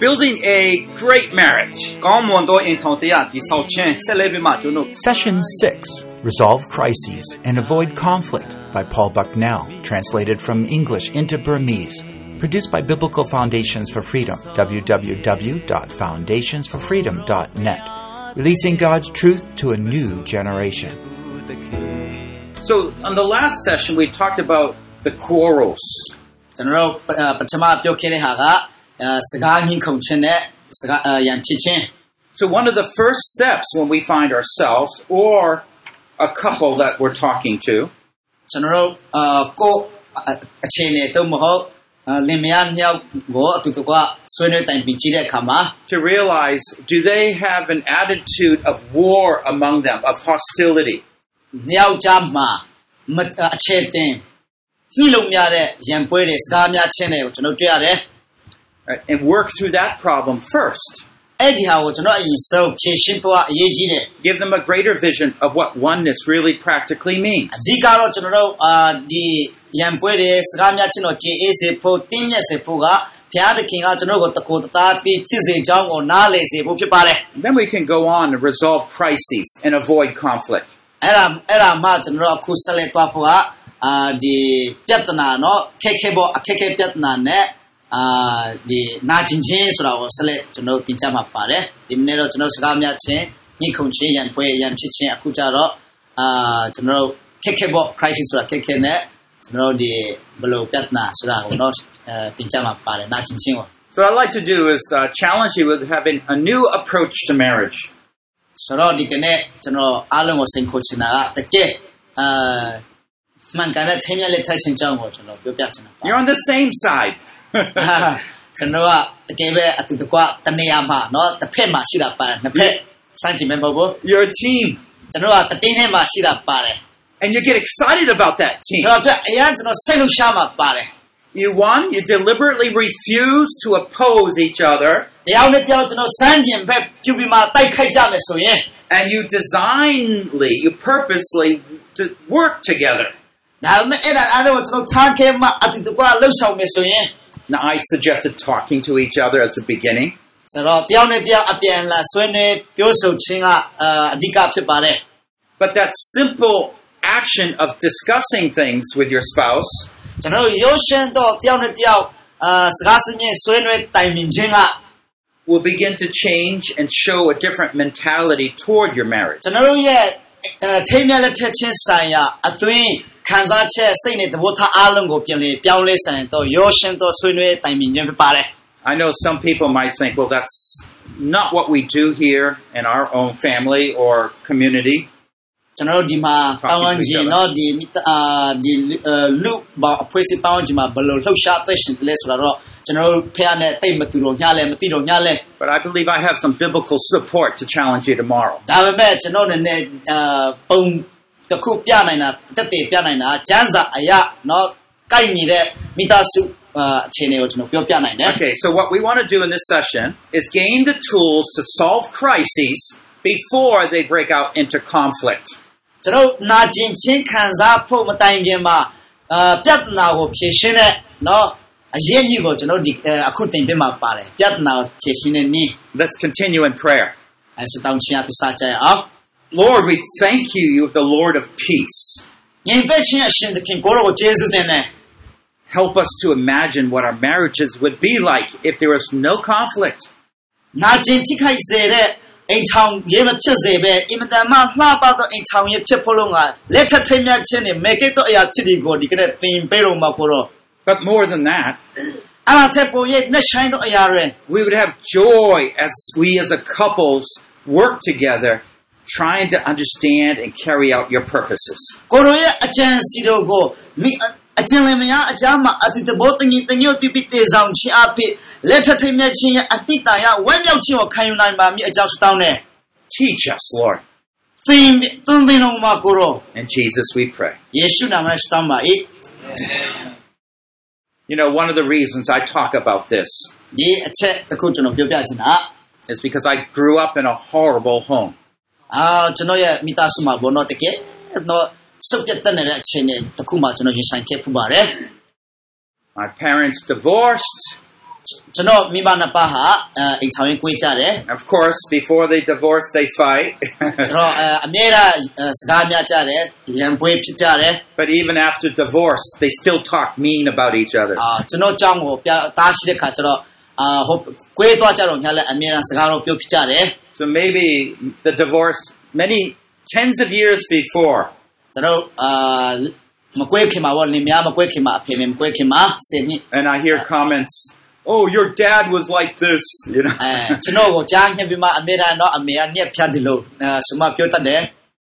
Building a great marriage. Session 6, Resolve Crises and Avoid Conflict by Paul Bucknell, translated from English into Burmese. Produced by Biblical Foundations for Freedom, www.foundationsforfreedom.net. Releasing God's truth to a new generation. So, on the last session, we talked about the quarrels. So one of the first steps when we find ourselves or a couple that we're talking to to realize, do they have an attitude of war among them, of hostility? And work through that problem first. Give them a greater vision of what oneness really practically means. Then we can go on to resolve crises and avoid conflict. So what I'd like to do is challenge you with having a new approach to marriage. You're on the same side. You're a team. And you get excited about that team. You deliberately refuse to oppose each other. And you purposely to work together. Now, I suggested talking to each other as the beginning. But that simple action of discussing things with your spouse will begin to change and show a different mentality toward your marriage. I know some people might think, well, that's not what we do here in our own family or community. But I believe I have some biblical support to challenge you tomorrow. Okay, so what we want to do in this session is gain the tools to solve crises before they break out into conflict. So what let's continue in prayer. Lord, we thank you. You are the Lord of peace. Help us to imagine what our marriages would be like if there was no conflict. But more than that, we would have joy as we as a couples work together, trying to understand and carry out your purposes. Teach us, Lord. In Jesus we pray. You know, one of the reasons I talk about this is because I grew up in a horrible home. My parents divorced. ကျွန်တော်မိဘနှစ်ပါးဟာအိမ်ထောင်ရင်ကြွေးကြတယ် Of course, before they divorce, they fight. ကျွန်တော်အမြဲတမ်းစကားများကြတယ်ရန်ပွဲဖြစ်ကြတယ် But even after divorce, they still talk mean about each other. ကျွန်တော်ကြောင့်ကိုတားရှိတဲ့ခါကျတော့ဟိုကြွေးသွားကြတော့ညလည်းအမြဲတမ်းစကားတော့ပြောဖြစ်ကြတယ် So maybe the divorce, many tens of years before, ကျွန်တော်မကွဲခင်မှာပေါ့လင်မယားမကွဲခင်မှာအဖေမကွဲခင်မှာ10နှစ် and I hear comments, "Oh, your dad was like this," you know. ကျွန်တော်ကိုကြားညက်ပြီးမှအမေတော့အမေကညက်ဖြတ်တယ်လို့ဆိုမှပြောတတ်တယ်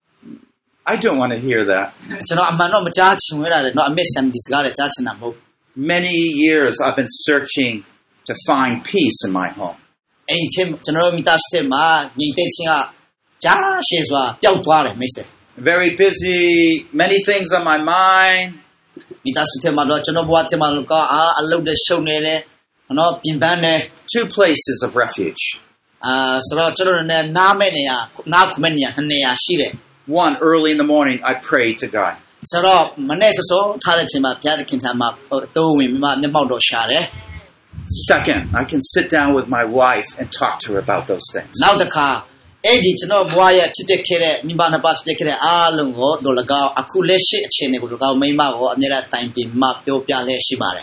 I don't want to hear that. ကျွန်တော်အမှန်တော့မကြားချင်ရတာတော့အမေဆန်ဒီစကားလည်းကြားချင်တာမဟုတ် Many years I've been searching to find peace in my home. အိမ်ချင်းကျွန်တော်မိသားစုထဲမှာညီတဲ့ချင်းကကြားရှည်စွာပျောက်သွားတယ်မိတ်ဆွေ Very busy, many things on my mind. မိသားစုထဲမှာတော့ကျွန်တော်ဘဝထဲမှာကအလုပ်တွေရှုံနေတယ်နော်ပြင်ပန်းတယ် Two places of refuge. ဆိုတော့ကျွန်တော်လည်းနားမဲ့နေရနားခုမဲ့နေရနှစ်နေရာရှိတယ် One, early in the morning, I pray to God. ဆိုတော့မနေ့စောထားတဲ့ချိန်မှာဘုရားသခင်ထံမှာတိုးဝင်မျက်မှောက်တော်ရှာတယ် Second, I can sit down with my wife and talk to her about those things. နောက်တစ်ခါအဲ့ဒီကျွန်တော်ဘဝရဲ့ဖြစ်ဖြစ်ခဲ့တဲ့မိဘနှစ်ပါးဖြစ်ဖြစ်ခဲ့တဲ့အားလုံးကိုတို့၎င်းအခုလက်ရှိအခြေအနေကို၎င်းမိမကိုအမြဲတမ်းတိုင်ပင်မှပြောပြလဲရှိပါတယ်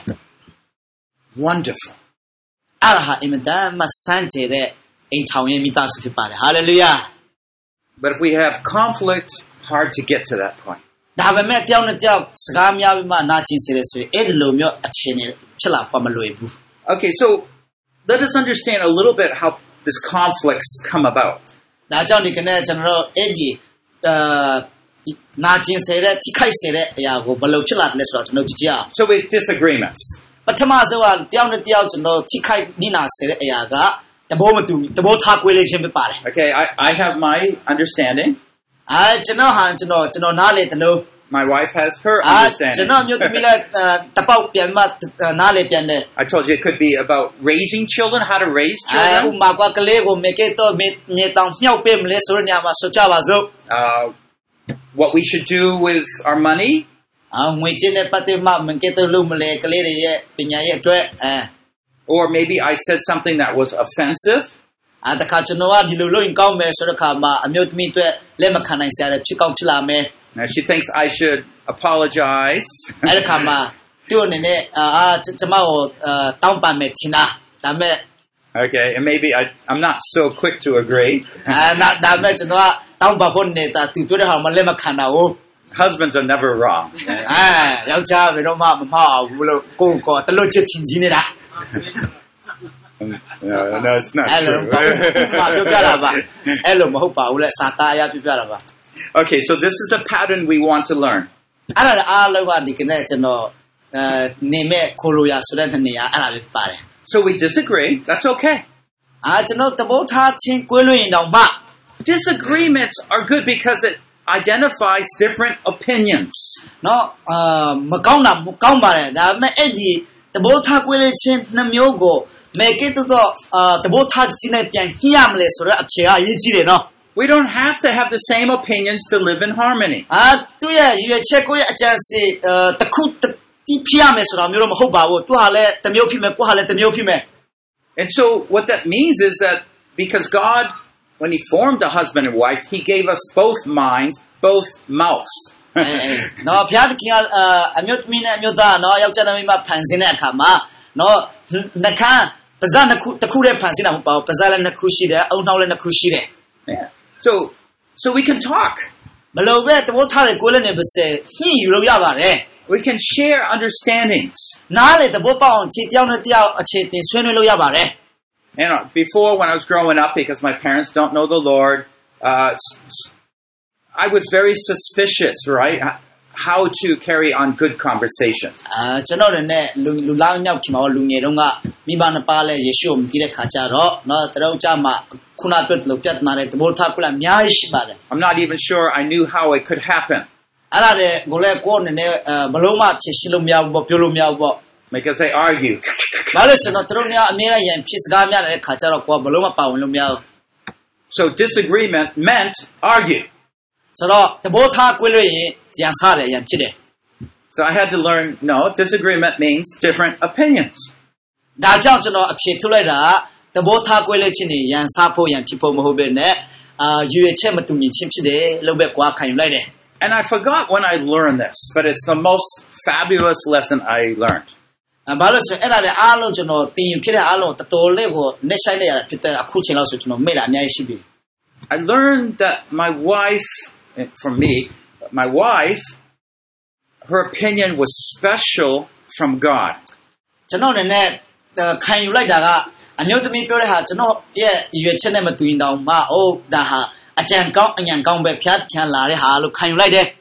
Wonderful. အဲ့ဒါဟာအင်မတန်မှစမ်းကြတဲ့အိမ်ထောင်ရဲ့မိသားစုဖြစ်ပါတယ် Hallelujah. But if we have conflict, hard to get to that point. ဒါပေမဲ့တယောက်နဲ့တယောက်စကားများပြီးမှနာကျင်စေတယ်ဆိုရင်အဲ့ဒီလိုမျိုးအခြေအနေဖြစ်လာပါမလွယ်ဘူး Okay, so let us understand a little bit how this conflicts come about. ဒါကြောင့်ဒီကနေ့ကျွန်တော်တို့အဲ့ဒီနာကျင်စေတဲ့ထိခိုက်စေတဲ့အရာကိုဘယ်လိုဖြစ်လာတယ်လဲဆိုတော့ကျွန်တော်ကြည့်ကြအောင် So with disagreements. ပထမဆုံးကတယောက်နဲ့တယောက်ကျွန်တော်ထိခိုက်နိနာစေတဲ့အရာကတဘောမတူတဘောထားကွေးလေးချင်းပဲပါတယ် Okay, I have my understanding. ကျွန်တော်နားလေတယ်လို့ My wife has her understanding. ကျွန်တော်မျိုးသမီးလည်းတပေါက်ပြန်မှနားလေပြန်တယ် I told you it could be about raising children, how to raise ဥ children. မာကလေးကိုမေကေတော့မြေတောင်မြောက်ပေးမလဲဆိုတဲ့ညမှာဆိုကြပါစို့ What we should do with our money. ငွေချင်းနဲ့ပတ်သက်မှမေကေတော့လုပ်မလဲကလေးတွေရဲ့ပညာရဲ့အတွက် Or maybe I said something that was offensive. တခါကျွန်တော်ကဒီလိုလုပ်ရင်ကောင်းမယ်ဆိုတဲ့ခါမှာအမျိုးသမီးအတွက်လက်မခံနိုင်စရာဖြစ်ကောင်းဖြစ်လာမယ် Now she thinks I should apologize. အဲ့ဒီခါမှာသူ့အနေနဲ့ကျွန်မကိုတောင်းပန်မယ်ထင်တာဒါပေမဲ့ Okay, and maybe I'm not so quick to agree. ဒါပေမဲ့ကျွန်တော်ကတောင်းပန်ဖို့နေတာသူပြောတဲ့ဟာမှလက်မခံတာကို Husbands are never wrong. ယောက်ျားဘယ်တော့မှမမှားဘူးလို့ကိုတလို့ချစ်ချင်ကြီးနေတာ No, it's not true. Okay, so this is the pattern we want to learn. So we disagree. That's okay. Disagreements are good because it identifies different opinions. No, မကောင်းတာမကောင်းပါတယ်ဒါပေမဲ့အဲ့ဒီတဘောထားကွဲလေးချင်းနှမျိုးကိုမေကေတော့တဘောထားချင်းနဲ့ပြန်ညှိရမလဲဆိုတော့အဖြေကအရေးကြီးတယ်နော် We don't have to have the same opinions to live in harmony. သူရဲ့ရွေချက်ကိုရဲ့အကြံစီတခုတီးပြရမယ်ဆိုတာမျိုးတော့မဟုတ်ပါဘူးသူဟာလည်းတစ်မျိုးဖြစ်မယ်ကိုဟာလည်းတစ်မျိုးဖြစ်မယ် And so what that means is that because God, when he formed a husband and wife, he gave us both minds, both mouths. နော်ဘုရားသခင်ကအမျိုးသမီးနဲ့အမျိုးသားနော်ယောက်ျားနဲ့မိန်းမဖန်ဆင်းတဲ့အခါမှာနော်နှခမ်းပါးစပ်နှစ်ခုတစ်ခုတည်းဖန်ဆင်းတာမဟုတ်ပါဘူးပါးစပ်လည်းနှစ်ခုရှိတယ်အုံနှောက်လည်းနှစ်ခုရှိတယ် So we can talk. ဘယ်လိုပဲသဘောထားတွေကိုလည်းနေပါစေညှိယူလို့ရပါတယ် We can share understandings. နားလေသဘောပေါက်အောင်ခြေတယောက်နဲ့တယောက်အခြေတင်ဆွေးနွေးလို့ရပါတယ် And before, when I was growing up, because my parents don't know the Lord, I was very suspicious, right? How to carry on good conversations. ကျွန်တော်လည်းလူလောင်းမြောက်ခင်မှာလူငယ်တုန်းကမိဘနှစ်ပါးလည်းယေရှုကိုမသိတဲ့ခါကျတော့နော်တရုတ်ကြမှာခုနပြောလို့ပြတ်နာတဲ့သဘောထားကလည်းအများကြီးရှိပါတယ် I'm not even sure I knew how it could happen. အဲ့ဒါလည်းကိုလည်းကိုယ်နဲ့ဘလုံးမဖြစ်ရှင်းလို့မရဘူးပေါ့ပြောလို့မရဘူးပေါ့ Because they argue. ဘာလို့ဆိုတော့တရုတ်များအများရန်ဖြစ်စကားများတဲ့ခါကျတော့ကိုယ်ဘလုံးမပါဝင်လို့မရဘူး So disagreement meant argue. ဆိုတော့သဘောထားကွဲလို့ရင်ရန်စားတယ်ရန်ဖြစ်တယ် So I had to learn, no, disagreement means different opinions. ဒါကြောင့်ကျွန်တော်အဖြေထုတ်လိုက်တာသဘောထားကွဲလဲခြင်းတွေရန်စားဖို့ရန်ဖြစ်ဖို့မဟုတ်ဘဲနဲ့ရွေချက်မတူညီခြင်းဖြစ်တယ်လို့ပဲကွာခံယူလိုက်တယ် And I forgot when I learned this, but it's the most fabulous lesson I learned. ဘာလို့ဆိုအဲ့ဒါလည်းအားလုံးကျွန်တော်သင်ယူခဲ့တဲ့အားလုံးတော်တော်လေးကိုနှိမ့်ဆိုင်လိုက်ရတာဖြစ်တဲ့အခုချိန်လောက်ဆိုကျွန်တော်မေ့တာအများကြီးရှိပြီ I learned that my wife, for me, my wife, her opinion was special from God. ကျွန်တော်နဲ့ခံယူလိုက်တာကအမျိုးသမီးပြောတဲ့ဟာကျွန်တော်ရဲ့ရွေချက်နဲ့မတူရင်တောင်မှအိုးဒါဟာအကြံကောင်းအညံကောင်းပဲဖျားဖျားလာတဲ့ဟာလို့ခံယူလိုက်တယ်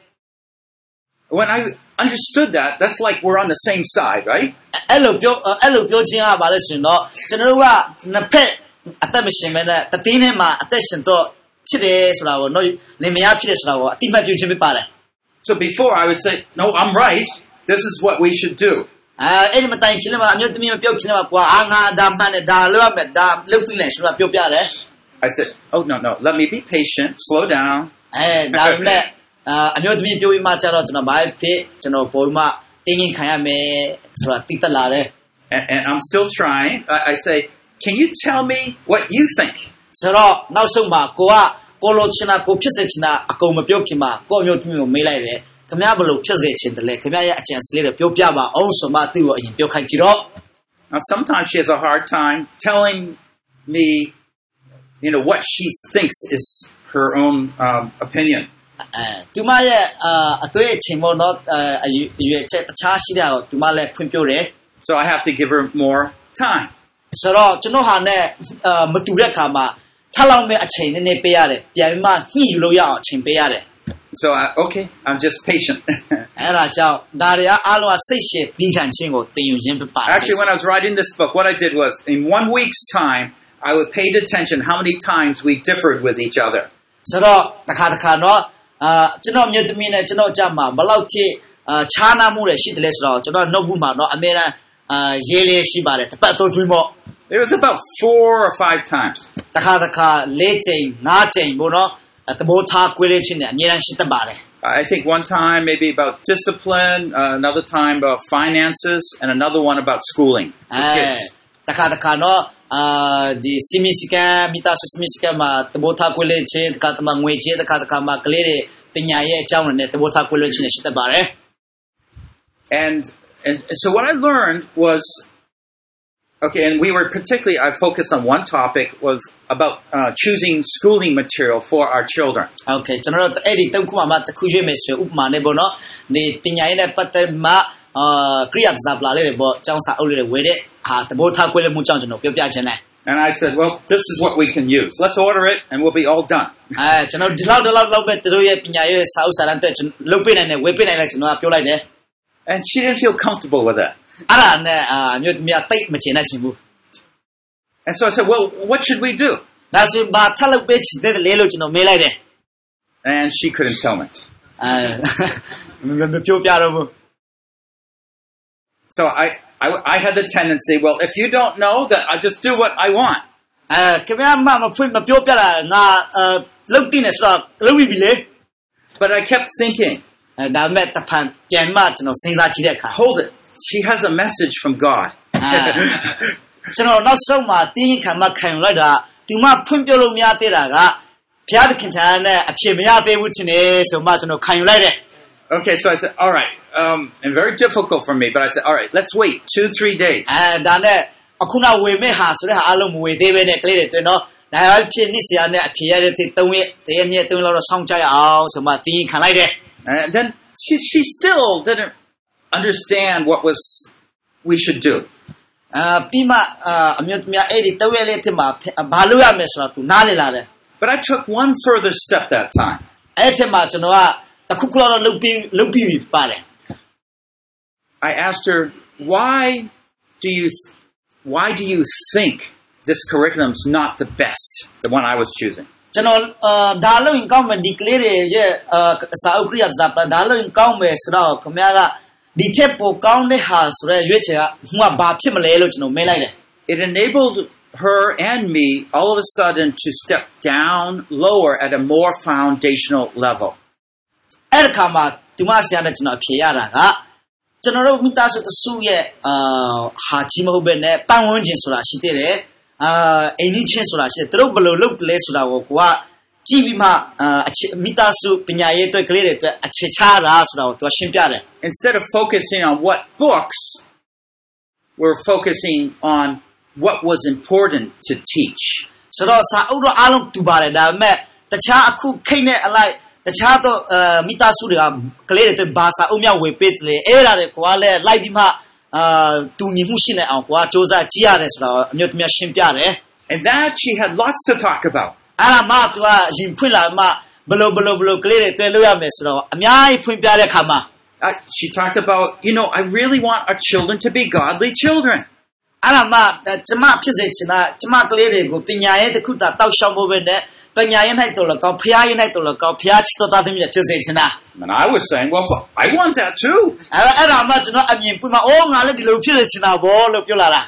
When I understood that, that's like we're on the same side, right? အဲ့လိုပြောခြင်းကဘာလဲဆိုရင်တော့ကျွန်တော်တို့ကနှစ်ဖက်အသက်မရှင်မဲနဲ့တတိနဲ့မှာအသက်ရှင်တော့ဖြစ်တယ်ဆိုတာကိုတော့လင်မယားဖြစ်တယ်ဆိုတာကိုအတိမတ်ပြုခြင်းပဲပါတယ် So before I would say, no, I'm right. This is what we should do. အဲ့ဒီမတိုင်ခင်မှာအမျိုးသမီးမပြောခင်မှာကွာငါဒါမှန်တယ်ဒါလုပ်ရမယ်ဒါလုပ်သိနေဆိုတာပြောပြတယ် I said, oh, no, let me be patient, slow down. ဒါပေမဲ့အမျိုးသမီးပြောပြီးမှကျတော့ကျွန်တော်ဘာဖြစ်ကျွန်တော်ပုံမှတင်းငင်ခံရမယ်ဆိုတာတိတက်လာတယ် And I'm still trying. I say, can you tell me what you think? ဆိုတော့နောက်ဆုံးမှာကိုလိုချင်တာကိုဖြစ်စေချင်တာအကုန်မပြောခင်မှာကိုအမျိုးသမီးကိုမေးလိုက်တယ်ခင်ဗျားဘယ်လိုဖြစ်စေချင်တယ်လဲခင်ဗျားရဲ့အကြံစလေးတွေပြောပြပါအောင်ဆိုမှသူ့ကိုအရင်ပြောခိုင်းကြည့်တော့ Now sometimes she has a hard time telling me, what she thinks is her own opinion. သူမရဲ့အတွေ့အချိန်မို့တော့အရွယ်ချက်တခြားရှိတာကိုသူမလည်းဖွင့်ပြတယ် So I have to give her more time. ဆိုတော့ကျွန်တော်ဟာနဲ့မတူတဲ့အခါမှာထပ်လောက်မဲ့အချိန်နည်းနည်းပေးရတယ်ပြန်ပြီးမှညှိယူလို့ရအောင်အချိန်ပေးရတယ် So okay, I'm just patient. အဲ့ဒါကြောင့်ဒါတွေကအားလုံးကစိတ်ရှည်ပြီးခံခြင်းကိုသင်ယူရင်းပဲပါတယ် Actually, when I was writing this book, what I did was in 1 week's time, I would pay attention how many times we differed with each other. ဆိုတော့တစ်ခါတော့ကျွန်တော်မြို့သမီးနဲ့ကျွန်တော်ကြမှာဘယ်လောက်ထိခြားနာမှုတွေရှိတယ်လဲဆိုတော့ကျွန်တော်နှုတ်ဘူးမှာတော့အများအားရေးလေးရှိပါတယ်တစ်ပတ်တော့တွင်းပေါ့ It was about 4 or 5 times. တစ်ခါ4ကြိမ်5ကြိမ်ပေါ့နော်သဘောထားကွဲတဲ့ချင်းနဲ့အများအားရှိတတ်ပါတယ် I think one time maybe about discipline, another time about finances, and another one about schooling. Kids. တစ်ခါတော့ဒီစီမီစကာမိသားစုစီမီစကာမှာသဘောထားကွဲတဲ့ချင်းတစ်ခါငွေချင်းတစ်ခါမှာကလေးတွေပညာရဲ့အကြောင်းနဲ့သဘောထားကွဲတဲ့ချင်းနဲ့ရှိတတ်ပါတယ် And so what I learned was, okay, and we were particularly, I focused on one topic, was about choosing schooling material for our children. Okay, ကျွန်တော်တို့အဲ့ဒီတုံးခုမှာတခုရွေးမယ်ဆိုဥပမာနဲ့ပေါ့နော်ဒီပညာရေးနဲ့ပတ်သက်မှကရိယာဇာပလာလေးတွေပေါ့ကျောင်းစာအုပ်လေးတွေဝယ်တဲ့ဟာသဘောထားကွဲလွဲမှုကြောင့်ကျွန်တော်ပြောပြခြင်းလဲ And I said, well, this is what we can use. Let's order it and we'll be all done. ကျွန်တော်ဒီလောက်ပဲသူတို့ရဲ့ပညာရေးစာအုပ်စာတမ်းတွေလုပ်ပေးနိုင်တယ်ဝယ်ပေးနိုင်တယ်ကျွန်တော်ကပြောလိုက်တယ် And she didn't feel comfortable with that. အဲ့ဒါနဲ့မြို့သမီးတိတ်မချင်တဲ့ချင်းဘူး And so I said, well, what should we do? ဒါဆိုဘာထပ်လုပ်ပေးချင်တဲ့လေလို့ကျွန်တော်မေးလိုက်တယ် And she couldn't tell me. မပြောပြတော့ဘူး So I had the tendency, well, if you don't know, then I just do what I want. ခင်ဗျားမပြောပြတာငါလုပ်တင်နေဆိုတော့လုပ်ပြီလေ But I kept thinking, ဒါမဲ့တဖန်ပြန်မှကျွန်တော်စဉ်းစားကြည့်တဲ့အခါ hold it. She has a message from God. ကျွန်တော်နောက်ဆုံးမှာတင်းခံမှခံလိုက်တာဒီမှာဖွင့်ပြလို့မရသေးတာကဘုရားသခင်ထံနဲ့အဖြစ်မရသေးဘူးထင်တယ်ဆိုမှကျွန်တော်ခံယူလိုက်တယ် Okay, so I said, all right, and very difficult for me, but I said, all right, let's wait 2-3 days. ဒါနဲ့အခုနဝေမဲ့ဟာဆိုတဲ့ဟာအလုံးမဝေသေးပဲနဲ့ကလေးတွေတွေ့တော့ဒါပဲဖြစ်နေစရာနဲ့အဖြစ်ရတဲ့3ရက်တရက်နေ့3လောက်တော့စောင့်ကြရအောင်ဆိုမှတင်းခံလိုက်တယ် And then she still didn't understand what we should do. ပြီးမှအမျိုးသမီးအဲ့ဒီ3ရက်လေးထဲမှာဘာလုပ်ရမလဲဆိုတာသူနားလည်လာတယ် But I took one further step that time. အဲ့ထဲမှာကျွန်တော်ကတခုခုတော့လုပ်ပြီးပါတယ် I asked her, why do you think this curriculum's not the best, the one I was choosing? ကျွန်တော်ဒါလို့ရင်ကောင်းမယ်ဒီကလေးတွေရဲ့စာအုပ်ကရိယာဇာပဒါလို့ရင်ကောင်းမယ်ဆိုတော့ခင်ဗျားကဒီထက်ပိုကောင်းတဲ့ဟာဆိုရဲရွေးချယ်ကဘာဖြစ်မလဲလို့ကျွန်တော်မေးလိုက်တယ် It enabled her and me all of a sudden to step down lower at a more foundational level. အဲ့ဒီခါမှာဒီမဆရာနဲ့ကျွန်တော်ဖြေရတာကကျွန်တော်တို့မိသားစုတစုရဲ့ဟာကြီးမဟုတ်ပဲနဲ့ပန်းဝန်းကျင်ဆိုတာရှိသေးတယ်အိမ်ကြီးချင်းဆိုတာရှိတယ်သူတို့ဘယ်လိုလုပ်လဲဆိုတာကိုကိုကကြည့်ပြီးမှမိသားစုပညာရေးအတွက်ကလေးတွေအတွက်အခြေချတာဆိုတာကိုသူကရှင်းပြတယ် Instead of focusing on what books, we're focusing on what was important to teach. ဆိုတော့စာအုပ်တော့အားလုံးတူပါတယ်ဒါပေမဲ့တခြားအခုခိတ်နဲ့အလိုက်တခြားတော့မိသားစုတွေကကလေးတွေအတွက်ဘာစာအုပ်များဝေပေးတယ်အဲ့ဒါတွေကိုကလည်းလိုက်ပြီးမှတူညီမှုရှိနေအောင်ကိုကစူးစမ်းကြည့်ရတယ်ဆိုတော့အမျိုးသမီးရှင်းပြတယ် And that she had lots to talk about. အဲ့ဒါမှသူကရင်ဖွင့်လာမှဘလို့ကလေးတွေတွေ့လို့ရမယ်ဆိုတော့အများကြီးဖွင့်ပြတဲ့အခါမှာ She talked about, I really want our children to be godly children. အဲ့ဒါမှကျမဖြစ်စေချင်တာကျမကလေးတွေကိုပညာရေးတစ်ခုတောက်ရှောက်ဖို့ပဲနဲ့ပညာရေး၌တော်လကောဖျားရေး၌တော်လကောဖျားချစ်တော်သားသမီးတွေဖြစ်စေချင်တာ And I was saying, well, I want that too. အဲ့ဒါမှကျွန်တော်အမြင်ပွင့်မှာအိုးငါလည်းဒီလိုဖြစ်စေချင်တာဘောလို့ပြောလာတာ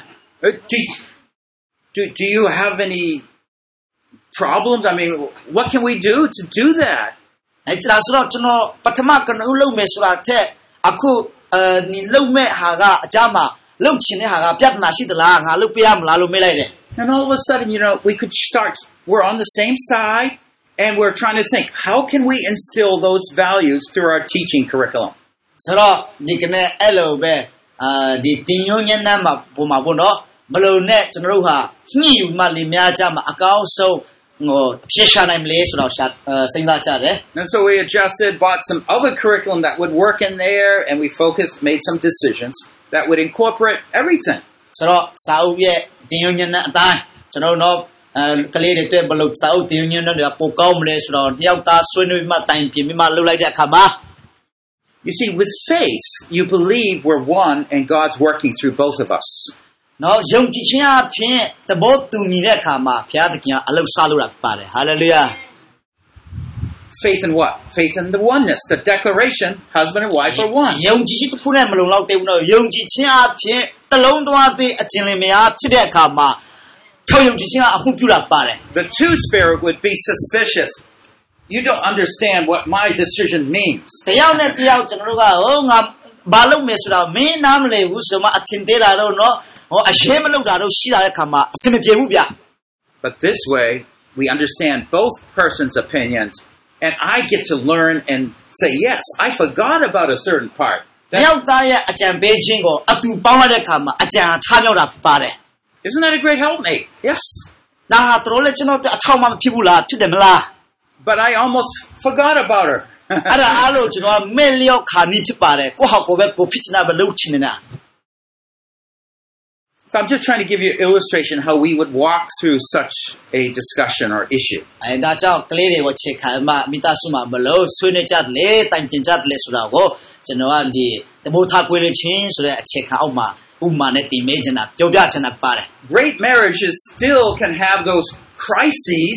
Do you have any problems? I mean, what can we do to do that? အဲ့ဒါဆိုတော့ကျွန်တော်ပထမကနဦးလုံးမယ်ဆိုတာတဲ့အခုဒီလုံးမဲ့ဟာကအကြမှာလုံချင်တဲ့ဟာကပြဿနာရှိသလားငါလုပ်ပြရမလားလို့မေးလိုက်တယ် And all of a sudden, we could start, we're on the same side, and we're trying to think, how can we instill those values through our teaching curriculum? ဆိုတော့ဒီကနေ့အဲ့လိုပဲဒီတင်ယုံညံ့တဲ့မှာပုံမှာပေါ့နော်ဘလို့နဲ့ကျွန်တော်တို့ဟာညှိယူမှလင်များကြမှာအကောင်းဆုံးဖြစ်ရှာနိုင်မလဲဆိုတော့စဉ်းစားကြတယ် And so we adjusted, bought some other curriculum that would work in there, and we made some decisions that would incorporate everything. ဆိုတော့စာအုပ်ရဲ့တင်ယုံညံ့တဲ့အတိုင်းကျွန်တော်တို့ကလေးတွေတွေ့ဘလို့စာအုပ်တင်ယုံညံ့တဲ့ပိုကောင်းမလဲဆိုတော့နှစ်ယောက်သားဆွေးနွေးမှတိုင်ပြင်ပြီးမှလုပ်လိုက်တဲ့အခါမှာ You see, with faith, you believe we're one and God's working through both of us. နော်ယုံကြည်ခြင်းအဖြစ်သဘောတူညီတဲ့အခါမှာဘုရားသခင်ကအလုပ်စားလို့တာပါတယ် Hallelujah. Faith in what? Faith in the oneness, the declaration, husband and wife are one. ယုံကြည်ခြင်းတစ်ခုနဲ့မလုံလောက်သေးဘူးနော်ယုံကြည်ခြင်းအဖြစ်တလုံးသွားတဲ့အကျဉ်းလင်မယားဖြစ်တဲ့အခါမှာထောက်ယုံကြည်ခြင်းကအမှုပြုတာပါတယ် The two spirit would be suspicious. You don't understand what my decision means. တယောက်နဲ့တယောက်ကျွန်တော်တို့ကငါဘာလုပ်မယ်ဆိုတာမင်းနားမလည်ဘူးဆိုမှအထင်သေးတာတော့နော်အရှင်းမလုပ်တာတော့ရှိလာတဲ့အခါမှာအဆင်မပြေဘူးဗျ But this way, we understand both persons' opinions, and I get to learn and say, yes, I forgot about a certain part. တယောက်သားရဲ့အကြံပေးခြင်းကိုအတူပေါင်းလိုက်တဲ့အခါမှာအကြံထားမြောက်တာပါတယ် Isn't that a great helpmate? Yes. ဒါဟာတော်လည်းကျွန်တော်အထောက်မှမဖြစ်ဘူးလားဖြစ်တယ်မလား But I almost forgot about her. အဲ့ဒါအားလို့ကျွန်တော်မဲ့လျော့ခါနီးဖြစ်ပါတယ်ကိုဟောက်ကိုပဲကိုဖြစ်ချင်တာပဲလုပ်ချင်နေတာ So I'm just trying to give you an illustration how we would walk through such a discussion or issue. အဲ့ဒါကြောင့်ကလေးတွေကိုချက်ခံမှမိသားစုမှာမလို့ဆွေးနွေးကြတယ်လေတိုင်ပင်ကြတယ်လေဆိုတာကိုကျွန်တော်ကဒီတမိုးထားကွေးလို့ချင်းဆိုတဲ့အခြေခံအောက်မှာဥပမာနဲ့တင်မေးချင်တာပြောပြချင်တာပါတယ် Great marriages still can have those crises.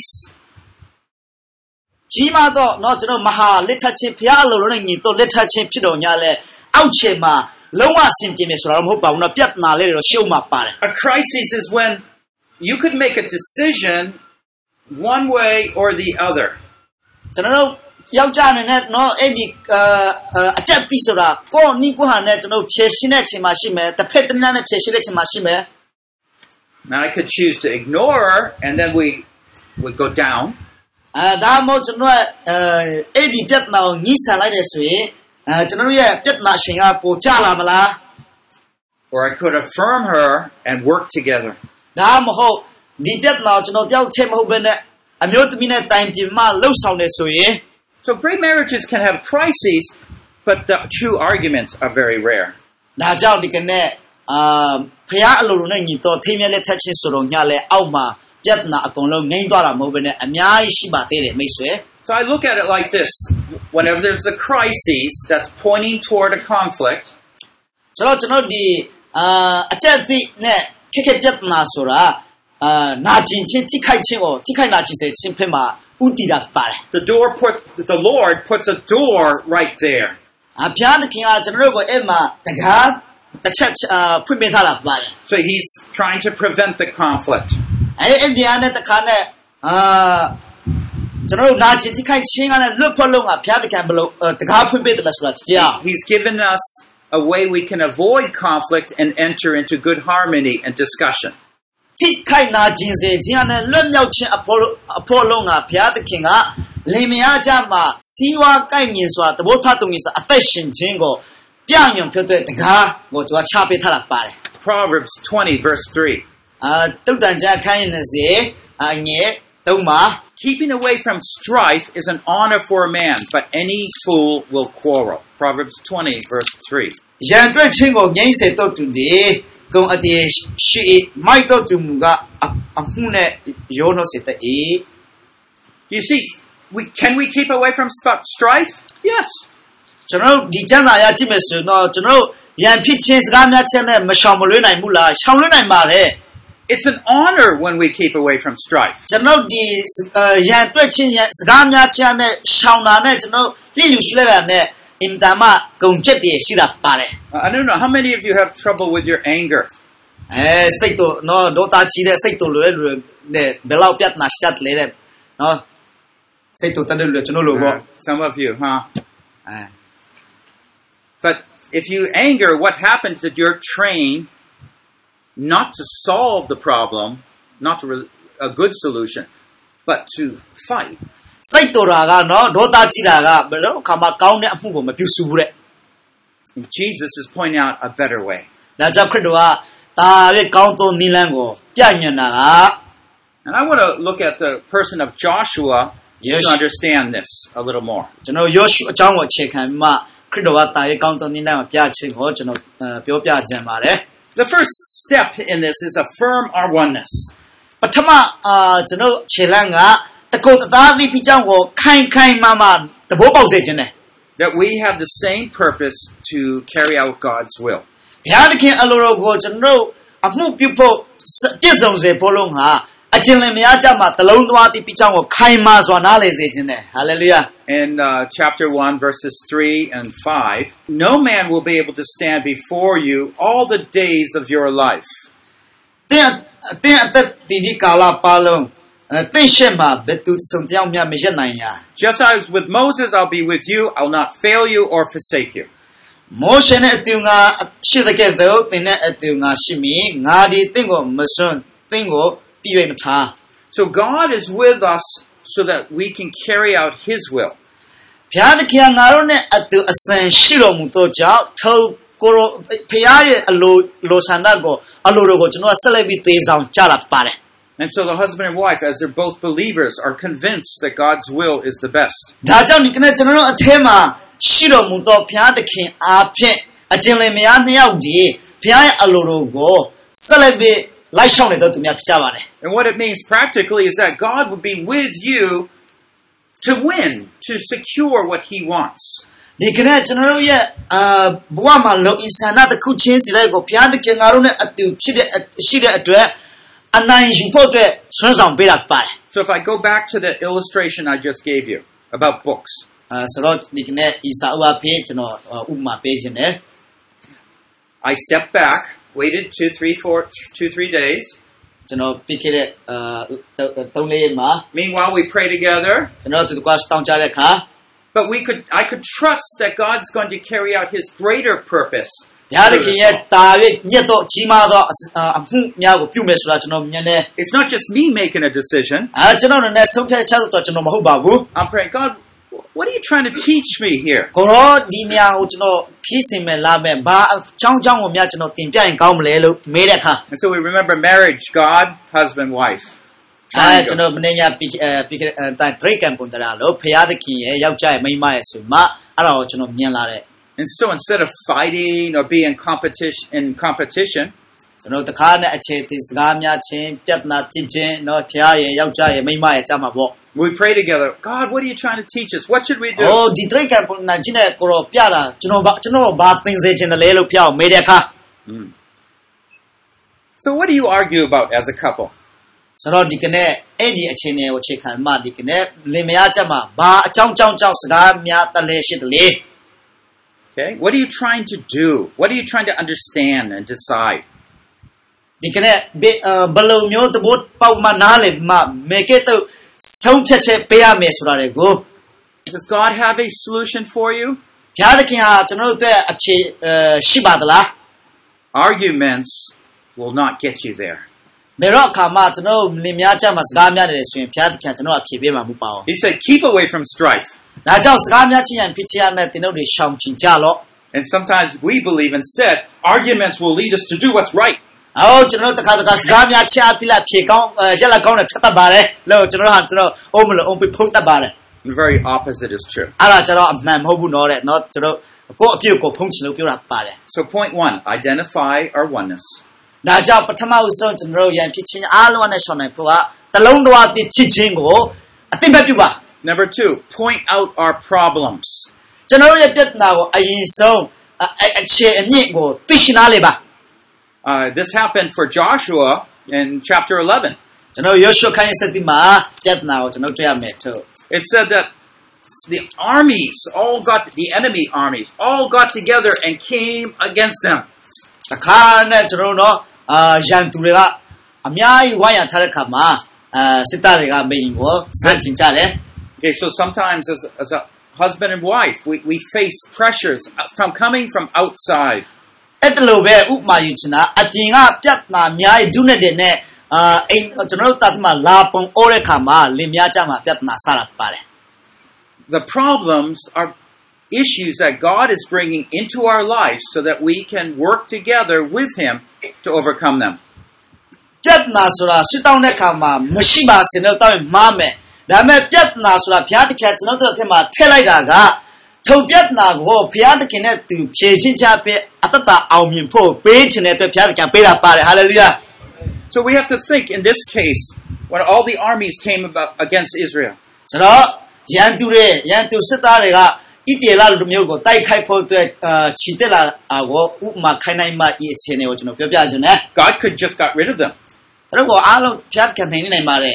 ကြီးမားတော့เนาะကျွန်တော်မဟာလက်ထပ်ချင်းဖျားလို့လည်းညီတော့လက်ထပ်ချင်းဖြစ်တော်ညာလဲအောက်ခြေမှာလုံးဝဆင်ပြေမယ်ဆိုတာတော့မဟုတ်ပါဘူးเนาะပြဿနာလေးတွေတော့ရှုံးမှာပါတယ် A crisis is when you could make a decision one way or the other. ကျွန်တော်တို့ယောက်ျားအနေနဲ့เนาะအဲ့ဒီအချက်တိဆိုတာကိုနီးကိုဟာနဲ့ကျွန်တော်ဖြည့်ရှင်းတဲ့အချိန်မှာရှိမယ်တစ်ဖက်တစ်လမ်းနဲ့ဖြည့်ရှင်းတဲ့အချိန်မှာရှိမယ် Now I could choose to ignore her and then we would go down. ဒါမှမဟုတ်ကျွန်တော်အဲ့ဒီပြဿနာကိုညှိဆန်လိုက်တယ်ဆိုရင်ကျွန်တော်ရဲ့ပြဿနာရှင်ကပိုကြလာမလား Or I could affirm her and work together. ဒါမှမဟုတ်ဒီပြဿနာကိုကျွန်တော်တယောက်တည်းမဟုတ်ဘဲနဲ့အမျိုးသမီးနဲ့တိုင်ပြင်မှလှုပ်ဆောင်နေဆိုရင် So great marriages can have crises, but the true arguments are very rare. ဒါကြောင့်ဒီကနေ့ဖျားအလိုလိုနဲ့ညီတော်ထိမြဲလက်ထက်ချင်းဆိုတော့ညလဲအောက်မှာပြဿနာအကုန်လုံးငိမ့်သွားတာမဟုတ်ဘဲနဲ့အများကြီးရှိပါသေးတယ်မိတ်ဆွေ So I look at it like this. Whenever there's a crisis that's pointing toward a conflict, ဆိုတော့ကျွန်တော်ဒီအချက်အသည့်နဲ့ခက်ခက်ပြဿနာဆိုတာနာကျင်ချင်းထိခိုက်ခြင်းကိုထိခိုက်နာကျင်စေခြင်းဖက်မှာဥတီတာပါတယ် the Lord puts a door right there. ဘုရားသခင်ကကျွန်တော်တို့ကိုအဲ့မှာတကားတစ်ချက်ဖွင့်ပေးထားတာပါတယ် So he's trying to prevent the conflict. အဲ့ဒီအနေနဲ့တခါနဲ့ကျွန်တော်တို့နာကျင်ထိခိုက်ခြင်းကလည်းလွတ်ဖို့လုံးကဘုရားသခင်ဘလို့တကားဖွင့်ပေးတယ်လားဆိုတာကြည့်အောင် He's given us a way we can avoid conflict and enter into good harmony and discussion. ထိခိုက်နာခြင်းစေခြင်းနဲ့လွတ်မြောက်ခြင်းအဖို့လုံးကဘုရားသခင်ကလင်မယားကြမှာစီးဝါးကိုက်ငင်စွာသဘောထားတုံညီစွာအသက်ရှင်ခြင်းကိုပြညွန်ဖြစ်တဲ့တကားကိုသူကချပေးထားတာပါတယ် Proverbs 20 verse 3. တုတ်တန်ကြခိုင်းနေစေငယ်သုံးပါ Keeping away from strife is an honor for a man, but any fool will quarrel. Proverbs 20 verse 3. ရန်တွေ့ခြင်းကိုငြိမ့်စေတော့သူလေကုံအတည်ရှိမိုက်တော့သူမူကအမှုနဲ့ရောနှောစေတဲ့ You see, can we keep away from strife? Yes. ကျွန်တော်ဒီကျမ်းစာအရကြည့်မယ်ဆိုတော့ကျွန်တော်ရန်ဖြစ်ခြင်းစကားများချက်နဲ့မရှောင်မလွှဲနိုင်ဘူးလားရှောင်လွှဲနိုင်ပါတယ် It's an honor when we keep away from strife. ကျွန်တော်ဒီရန်တွေ့ခြင်းစကားများချက်နဲ့ရှောင်တာနဲ့ကျွန်တော်လှည့်လူရှိလိုက်တာနဲ့အင်တာမဂုံချက်တည်းရှိတာပါတယ် I don't know how many of you have trouble with your anger. စိတ်တော့နော်ဒေါသကြီးတဲ့စိတ်တော့လွယ်နဲ့ဘယ်လောက်ပြတ်နာရှတ်လဲတဲ့နော်စိတ်တော့တက်တယ်ကျွန်တော်လို့ပေါ့ Some of you, huh? But if you anger, what happens is you're trained not to solve the problem, not to a good solution, but to fight. စိတ်တော်တာကနော်ဒေါသကြီးတာကဘယ်တော့ခါမှကောင်းတဲ့အမှုကိုမပြုစုဘူးတဲ့ Jesus is pointing out a better way. ဒါကြောင့်ခရစ်တော်ကဒါပဲကောင်းသောနည်းလမ်းကိုပြညွှန်တာက And I want to look at the person of Joshua to understand this a little more. ကျွန်တော်ယောရှုအကြောင်းကိုအခြေခံပြီးမှခရစ်တော်ကဒါပဲကောင်းသောနည်းလမ်းကိုပြခြင်းကိုကျွန်တော်ပြောပြခြင်းပါတယ် The first step in this is affirm our oneness. ပထမကျွန်တော်ခြေလှမ်းကတကုတ်သားသည့်ဖြစ်ကြောင်းကိုခိုင်မာသဘောပေါက်စေခြင်းနဲ့ That we have the same purpose to carry out God's will. ဘုရားသခင်အလိုတော်ကိုကျွန်တော်အမှုပြုဖို့ပြည့်စုံစေဖို့လုံးဟာအကျဉ်းလင်များကြမှာတလုံးသွားသည့်ဖြစ်ကြောင်းကိုခိုင်မာစွာနားလည်စေခြင်းနဲ့ Hallelujah. In chapter 1 verses 3 and 5, no man will be able to stand before you all the days of your life. တင်းအသက်ဒီဒီကာလပါလုံးတင်းရှက်မှာဘယ်သူစုံတယောက်များမရက်နိုင်ရာ Just as with Moses, I'll be with you. I'll not fail you or forsake you. မောရှေနဲ့အတူငါရှိတဲ့ကဲ့သို့သင်နဲ့အတူငါရှိမည်ငါဒီတင့်ကိုမစွန့်သင်ကိုပြည့်မထား So God is with us so that we can carry out His will. ဘုရားသခင်ငါတို့နဲ့အတူအစဉ်ရှိတော်မူသောကြောင့်ထိုကိုယ်ဘုရားရဲ့အလိုဆန္ဒကိုအလိုတော်ကိုကျွန်တော်ဆက်လက်ပြီးသေဆောင်ကြတာပါတယ် And so the husband and wife, as they're both believers, are convinced that God's will is the best. ဒါကြောင့်ဒီကနေ့ကျွန်တော်တို့အထဲမှာရှိတော်မူသောဘုရားသခင်အားဖြင့်အကျဉ်းလင်များနှစ်ယောက်ဒီဘုရားရဲ့အလိုတော်ကိုဆက်လက်ပြီးလိုက်ဆောင်နေတော့သူများဖြစ်ကြပါတယ် And what it means practically is that God will be with you to win, to secure what He wants. ဒီကနေ့ကျွန်တော်တို့ရဲ့ဘဝမှာလုံအင်ဆန္ဒတစ်ခုချင်းစီလိုက်ကိုဘုရားသခင်ငါတို့နဲ့အတူဖြစ်တဲ့ရှိတဲ့အတွက်အနိုင်ယူဖို့အတွက်ဆွမ်းဆောင်ပေးတာပါတယ် So if I go back to the illustration I just gave you about books. ဆိုတော့ဒီကနေ့ဤစာအုပ်အဖြစ်ကျွန်တော်ဥပမာပေးခြင်းနဲ့ I stepped back, waited 2-3 days. ကျွန်တော်ပြခဲ့တဲ့3-4ရက်မှာ Meanwhile, we pray together. ကျွန်တော်တို့ကတောင်းကြတဲ့အခါ But I could trust that God's going to carry out His greater purpose. ဘုရားသခင်ရဲ့တာ၍ညက်တော့ကြီးမားသောအမှုများကိုပြုမယ်ဆိုတာကျွန်တော်မြင်တယ် It's not just me making a decision. ကျွန်တော်နဲ့ဆုံးဖြတ်ချက်တော့ကျွန်တော်မဟုတ်ပါဘူး I'm praying, God, what are you trying to teach me here? ကိုရောဒီနေရာကိုကျွန်တော်ဖြည့်စင်မယ်လားမယ်ဘာအကြောင်းကိုများကျွန်တော်သင်ပြရင်ကောင်းမလဲလို့မေးတဲ့အခါ And so we remember marriage, God, husband, wife. ကျွန်တော်မနေ့ညပြီးတရိတ်ကံပုံတရာလို့ဘုရားသခင်ရဲ့ယောက်ျားရဲ့မိန်းမရဲ့ဆိုမှအဲ့ဒါကိုကျွန်တော်မြင်လာတဲ့ And so instead of fighting or being in competition, ကျွန်တော်တခါနဲ့အခြေအတင်စကားများချင်းပြဿနာဖြစ်ခြင်းเนาะဘုရားရဲ့ယောက်ျားရဲ့မိန်းမရဲ့ကြားမှာပေါ့ we pray together. God, what are you trying to teach us? What should we do? ဒီတရိတ်ကံပုံနာချင်းနဲ့ကိုရောပြတာကျွန်တော်ဘာသင်စေချင်တယ်လဲလို့ဖျောက်မေးတဲ့အခါ So what do you argue about as a couple? ဆိုတော့ဒီကနေ့အဲ့ဒီအခြေအနေကိုချိန်ခံမှဒီကနေ့လင်မယားချက်မှာဘာအကြောင်းစကားများတလဲရှိတယ်လေ Okay? What are you trying to do? What are you trying to understand and decide? ဒီကနေ့ဘယ်လိုမျိုးသဘောပေါက်မှနားလည်မှမေကဲတော့ဆုံးဖြတ်ချက်ပေးရမယ်ဆိုတာလေကို Does God have a solution for you? ဘဘုရားသခင်ဟာကျွန်တော်တို့အတွက်အဖြေရှိပါသလား Arguments will not get you there. ဘယ်တော့အခါမှကျွန်တော်လင်များကြမှာစကားများတယ်ဆိုရင်ဘုရားသခင်ကျွန်တော်အဖြေပေးမှာမဟုတ်ပါဘူး He said, keep away from strife. ဒါကြောင့်စကားများချင်းရန်ဖြစ်ချင်တဲ့တင်တို့တွေရှောင်ကျင်ကြလော့ And sometimes we believe instead, arguments will lead us to do what's right. အော်ကျွန်တော်တခါစကားများချအဖိလက်ဖြေကောင်းရက်လက်ကောင်းနဲ့ထပ်တတ်ပါတယ်လို့ကျွန်တော်ဟာကျွန်တော်အုံးမလို့အုံးပြီးဖုတ်တတ်ပါတယ် The very opposite is true. အဲ့ဒါကျတော့အမှန်မဟုတ်ဘူးနော်တဲ့နော်ကျွန်တော်ကိုယ့်အပြစ်ကိုဖုံးချင်လို့ပြောတာပါတယ် So point 1, identify our oneness. ဒါကြောင့်ပထမဦးဆုံးကျွန်တော်ရန်ဖြစ်ချင်းအားလုံးနဲ့ရှောင်နိုင်ဖို့ကတလုံးသွားတည်ဖြစ်ခြင်းကိုအသိမဲ့ပြုပါ Number 2, point out our problems. ကျွန်တော်ရဲ့ပြဿနာကိုအရင်ဆုံးအခြေအမြင့်ကိုသိရှိနားလေပါ This happened for Joshua in chapter 11. ကျွန်တော်ယောရှုခန်းရဲ့စတိမှာပြဿနာကိုကျွန်တော်တွေ့ရမယ်ထို့ It said that the armies, the enemy armies, all got together and came against them. တခါနဲ့ကျွန်တော်တို့ရန်သူတွေကအများကြီးဝိုင်းရထားတဲ့ခါမှာစစ်သားတွေကမိန်ကိုစန့်ကျင်ကြတယ် Okay, so sometimes as a husband and wife, we face pressures from coming from outside. အဲ့တလို့ပဲဥပမာယူချင်တာအပြင်ကပြဿနာအများကြီးဒုနဲ့တဲ့နဲ့အိမ်ကျွန်တော်တို့တာသမာလာပုံအိုးတဲ့ခါမှာလင်များကြမှာပြဿနာစတာပါတယ် The problems are issues that God is bringing into our lives so that we can work together with Him to overcome them. ပြဿနာဆိုတာဆွတောင်းတဲ့ခါမှာမရှိပါစေတော့တောင်းရင်မှားမယ်ဒါပေမဲ့ပြဿနာဆိုတာဘုရားသခင်ကျွန်တော်တို့အထက်မှာထည့်လိုက်တာကထုံပြဿနာကိုဘုရားသခင်နဲ့သူဖြေရှင်းချပေးအတ္တအောင်မြင်ဖို့ပေးခြင်းတဲ့အတွက်ဘုရားသခင်ပေးတာပါတယ် hallelujah So we have to think in this case when all the armies came against Israel. ဆိုတော့ရန်သူစစ်သားတွေကဣတေလလူမျိုးကိုတိုက်ခိုက်ဖို့အတွက်ခြိတက်လာကိုဥပမာခိုင်းနိုင်မှဤအခြေအနေကိုကျွန်တော်ပြောပြခြင်းနဲ့ God could just got rid of them. အဲ့တော့အားလုံးဘုရားသခင်နိုင်ပါတယ်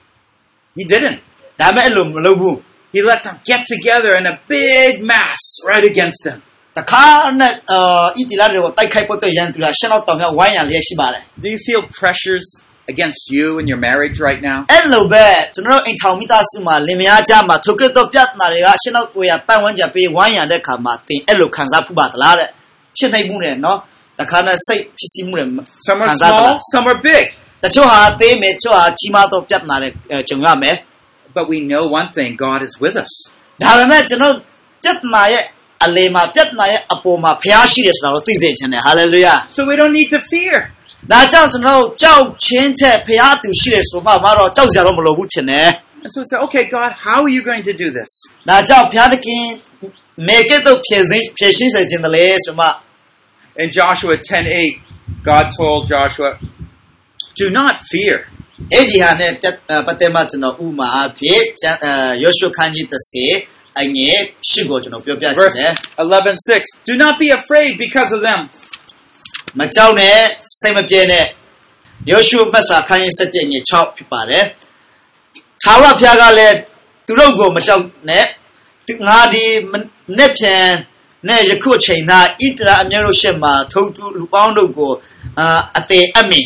He didn't. ဒါပေမဲ့အဲ့လိုမလုပ်ဘူး He let them get together in a big mass right against them. တခါနဲ့ဣတိလာတွေကိုတိုက်ခိုက်ဖို့အတွက်ရန်သူကရှင်းတော့တောင်မြောက်ဝိုင်းရလျက်ရှိပါတယ် Do you feel pressures against you in your marriage right now? အဲ့လိုပဲကျွန်တော်အိမ်ထောင်မိသားစုမှာလင်မယားကြားမှာထိုကဲ့သို့ပြဿနာတွေကရှင်းတော့ကိုရပတ်ဝန်းကျင်ပေးဝိုင်းရတဲ့ခါမှာသင်အဲ့လိုခံစားဖူးပါသလားတဲ့ဖြစ်နိုင်မှုနဲ့နော်တခါနဲ့စိတ်ဖြစ်စီမှုနဲ့ Some are small, some are big. တချို့ဟာသေးမယ်တချို့ဟာကြီးမားသောပြဿနာတွေကြုံရမယ် But we know one thing, God is with us. ဒါပေမဲ့ကျွန်တော်ပြဿနာရဲ့အလေမှာပြဿနာရဲ့အပေါ်မှာဘုရားရှိတယ်ဆိုတာကိုသိစေချင်တယ် hallelujah So we don't need to fear. ဒါကြောင့်ကျွန်တော်ကြောက်ချင်းတဲ့ဘုရားသူရှိတယ်ဆိုမှမတော့ကြောက်ကြတော့မလိုဘူးထင်တယ် And so we say, okay, God, how are you going to do this? ဒါကြောင့်ဘုရားသခင်မေကဲ့သို့ဖြည့်ရှင်းစေခြင်းတလေဆိုမှ In Joshua 10:8, God told Joshua, do not fear. အဲ့ဒီဟာနဲ့ပတ်သက်မှကျွန်တော်ဥမာအဖြစ်ယောရှုခန်းကြီး30အငယ်ရှိကိုကျွန်တော်ပြောပြချင်တယ် 11:6, do not be afraid because of them. မကြောက်နဲ့စိတ်မပြေနဲ့ယောရှုမှတ်စာခန်းကြီး7အငယ်6ဖြစ်ပါတယ်ထာဝရဘုရားကလည်းသူတို့ကိုမကြောက်နဲ့ငါဒီနဲ့ပြန်နဲ့ယခုချိန်၌ဣတရာအမျိုးတို့ရှေ့မှာထုံသူလူပေါင်းတို့ကိုအသေးအမင်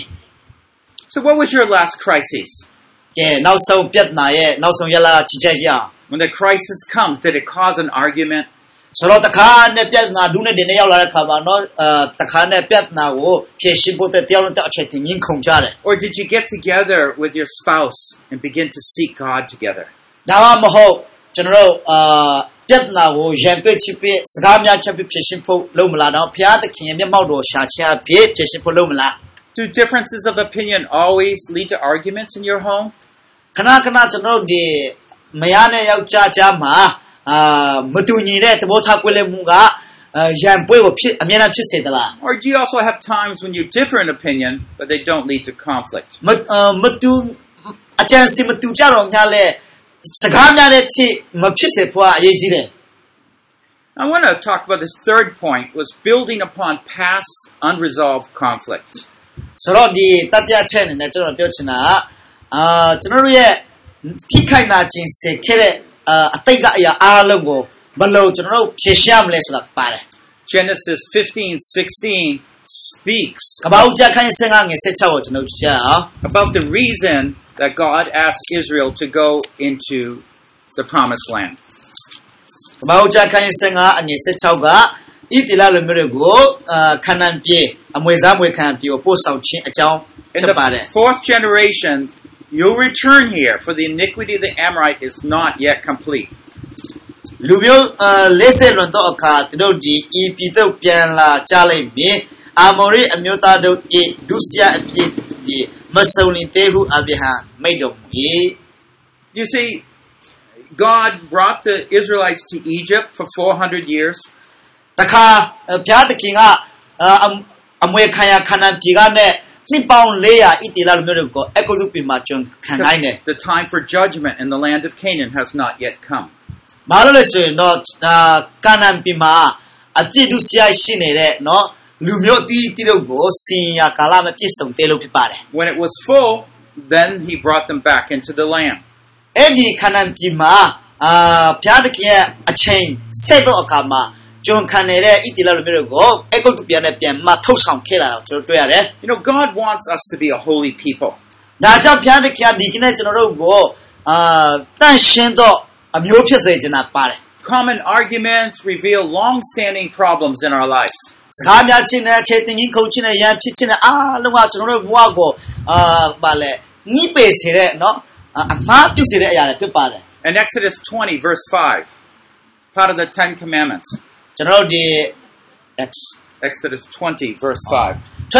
So what was your last crisis? ကဲနောက်ဆုံးပြဿနာရဲ့နောက်ဆုံးရလာချစ်ချက်ရအောင် When the crisis comes, did it cause an argument? ဆိုတော့တခါနဲ့ပြဿနာဒုနဲ့တင်နဲ့ရောက်လာတဲ့ခါမှာတော့တခါနဲ့ပြဿနာကိုဖြေရှင်းဖို့တယောက်နဲ့တယောက်အချက်တင်ငင်းခုန်ကြတယ် Or did you get together with your spouse and begin to seek God together? ဒါမှမဟုတ်ကျွန်တော်တို့ပြဿနာကိုရန်တွေ့ချစ်ပြီးစကားများချက်ပြီးဖြေရှင်းဖို့လုပ်မလားတော့ဘုရားသခင်ရဲ့မျက်မှောက်တော်ရှာချပြီးဖြေရှင်းဖို့လုပ်မလား Do differences of opinion always lead to arguments in your home? ခဏကျွန်တော်တို့ဒီမယားနဲ့ယောက်ျားကြားမှာမတူညီတဲ့သဘောထားကွဲလွဲမှုကရန်ပွဲကိုဖြစ်အမြဲတမ်းဖြစ်စေသလား Or do you also have times when you differ in opinion, but they don't lead to conflict? မတူအကျဉ်းစီမတူကြတော့ညာလဲစကားများတဲ့ဖြစ်မဖြစ်စေဖို့အရေးကြီးတယ် I want to talk about this third point, was building upon past unresolved conflict. ဆိုတော့ဒီတတိယချက်အနေနဲ့ကျွန်တော်ပြောချင်တာကျွန်တော်တို့ရဲ့ထိခိုက်နာခြင်းစေခဲ့တဲ့အတိတ်ကအရာအားလုံးကိုဘယ်လိုကျွန်တော်တို့ဖြေရှင်းမလဲဆိုတာပါတယ် Genesis 15:16 speaks ကမ္ဘာဦးကျခိုင်း15ငယ်16ကိုကျွန်တော်ကြည့်အောင် about the reason that God asked Israel to go into the promised land. က Mauja Kanyanga and Yesetaga, Itila Mirago, Kanampi, Amwezamwe Campi, or Post out a town. In the fourth generation, you'll return here, for the iniquity of the Amorite is not yet complete. Lumio Lese Londoka, Dodi, E. Peter Pianla, Charlie B. Amore, Amutado, E. Ducia, E. Masoni Tehu Abiha, made of me. You see, God brought the Israelites to Egypt for 400 years. Taka, Piata Kinga, Amwekaya Kanan Pigane, Nippon Lea, Itila Miracle, Ecodupi Machon, Kanine. The time for judgment in the land of Canaan has not yet come. Marvelous, not Kanan Pima, a Tidusia Shinere, no, Lumioti Tilogo, Sinia Kalama Piston, Telo Pipare. When it was full, then he brought them back into the land. Eddie Kanan Pima, Piatakia, a chain, Seto Okama. John Canere, Itila Mirago, Echo to Piana Piama, Tosam Killer, so to You know, God wants us to be a holy people. Daja Pianakia, Dikinet in a row, Tanshendo, a Miopias in a pare. Common arguments reveal long-standing problems in our lives. Scamia China, chatting in coaching a young kitchen, Luato, Wago, Bale, Nipe Sire, no, a map you see there, Pipare. In Exodus 20, verse 5, part of the Ten Commandments. General de Exodus 20, verse 5.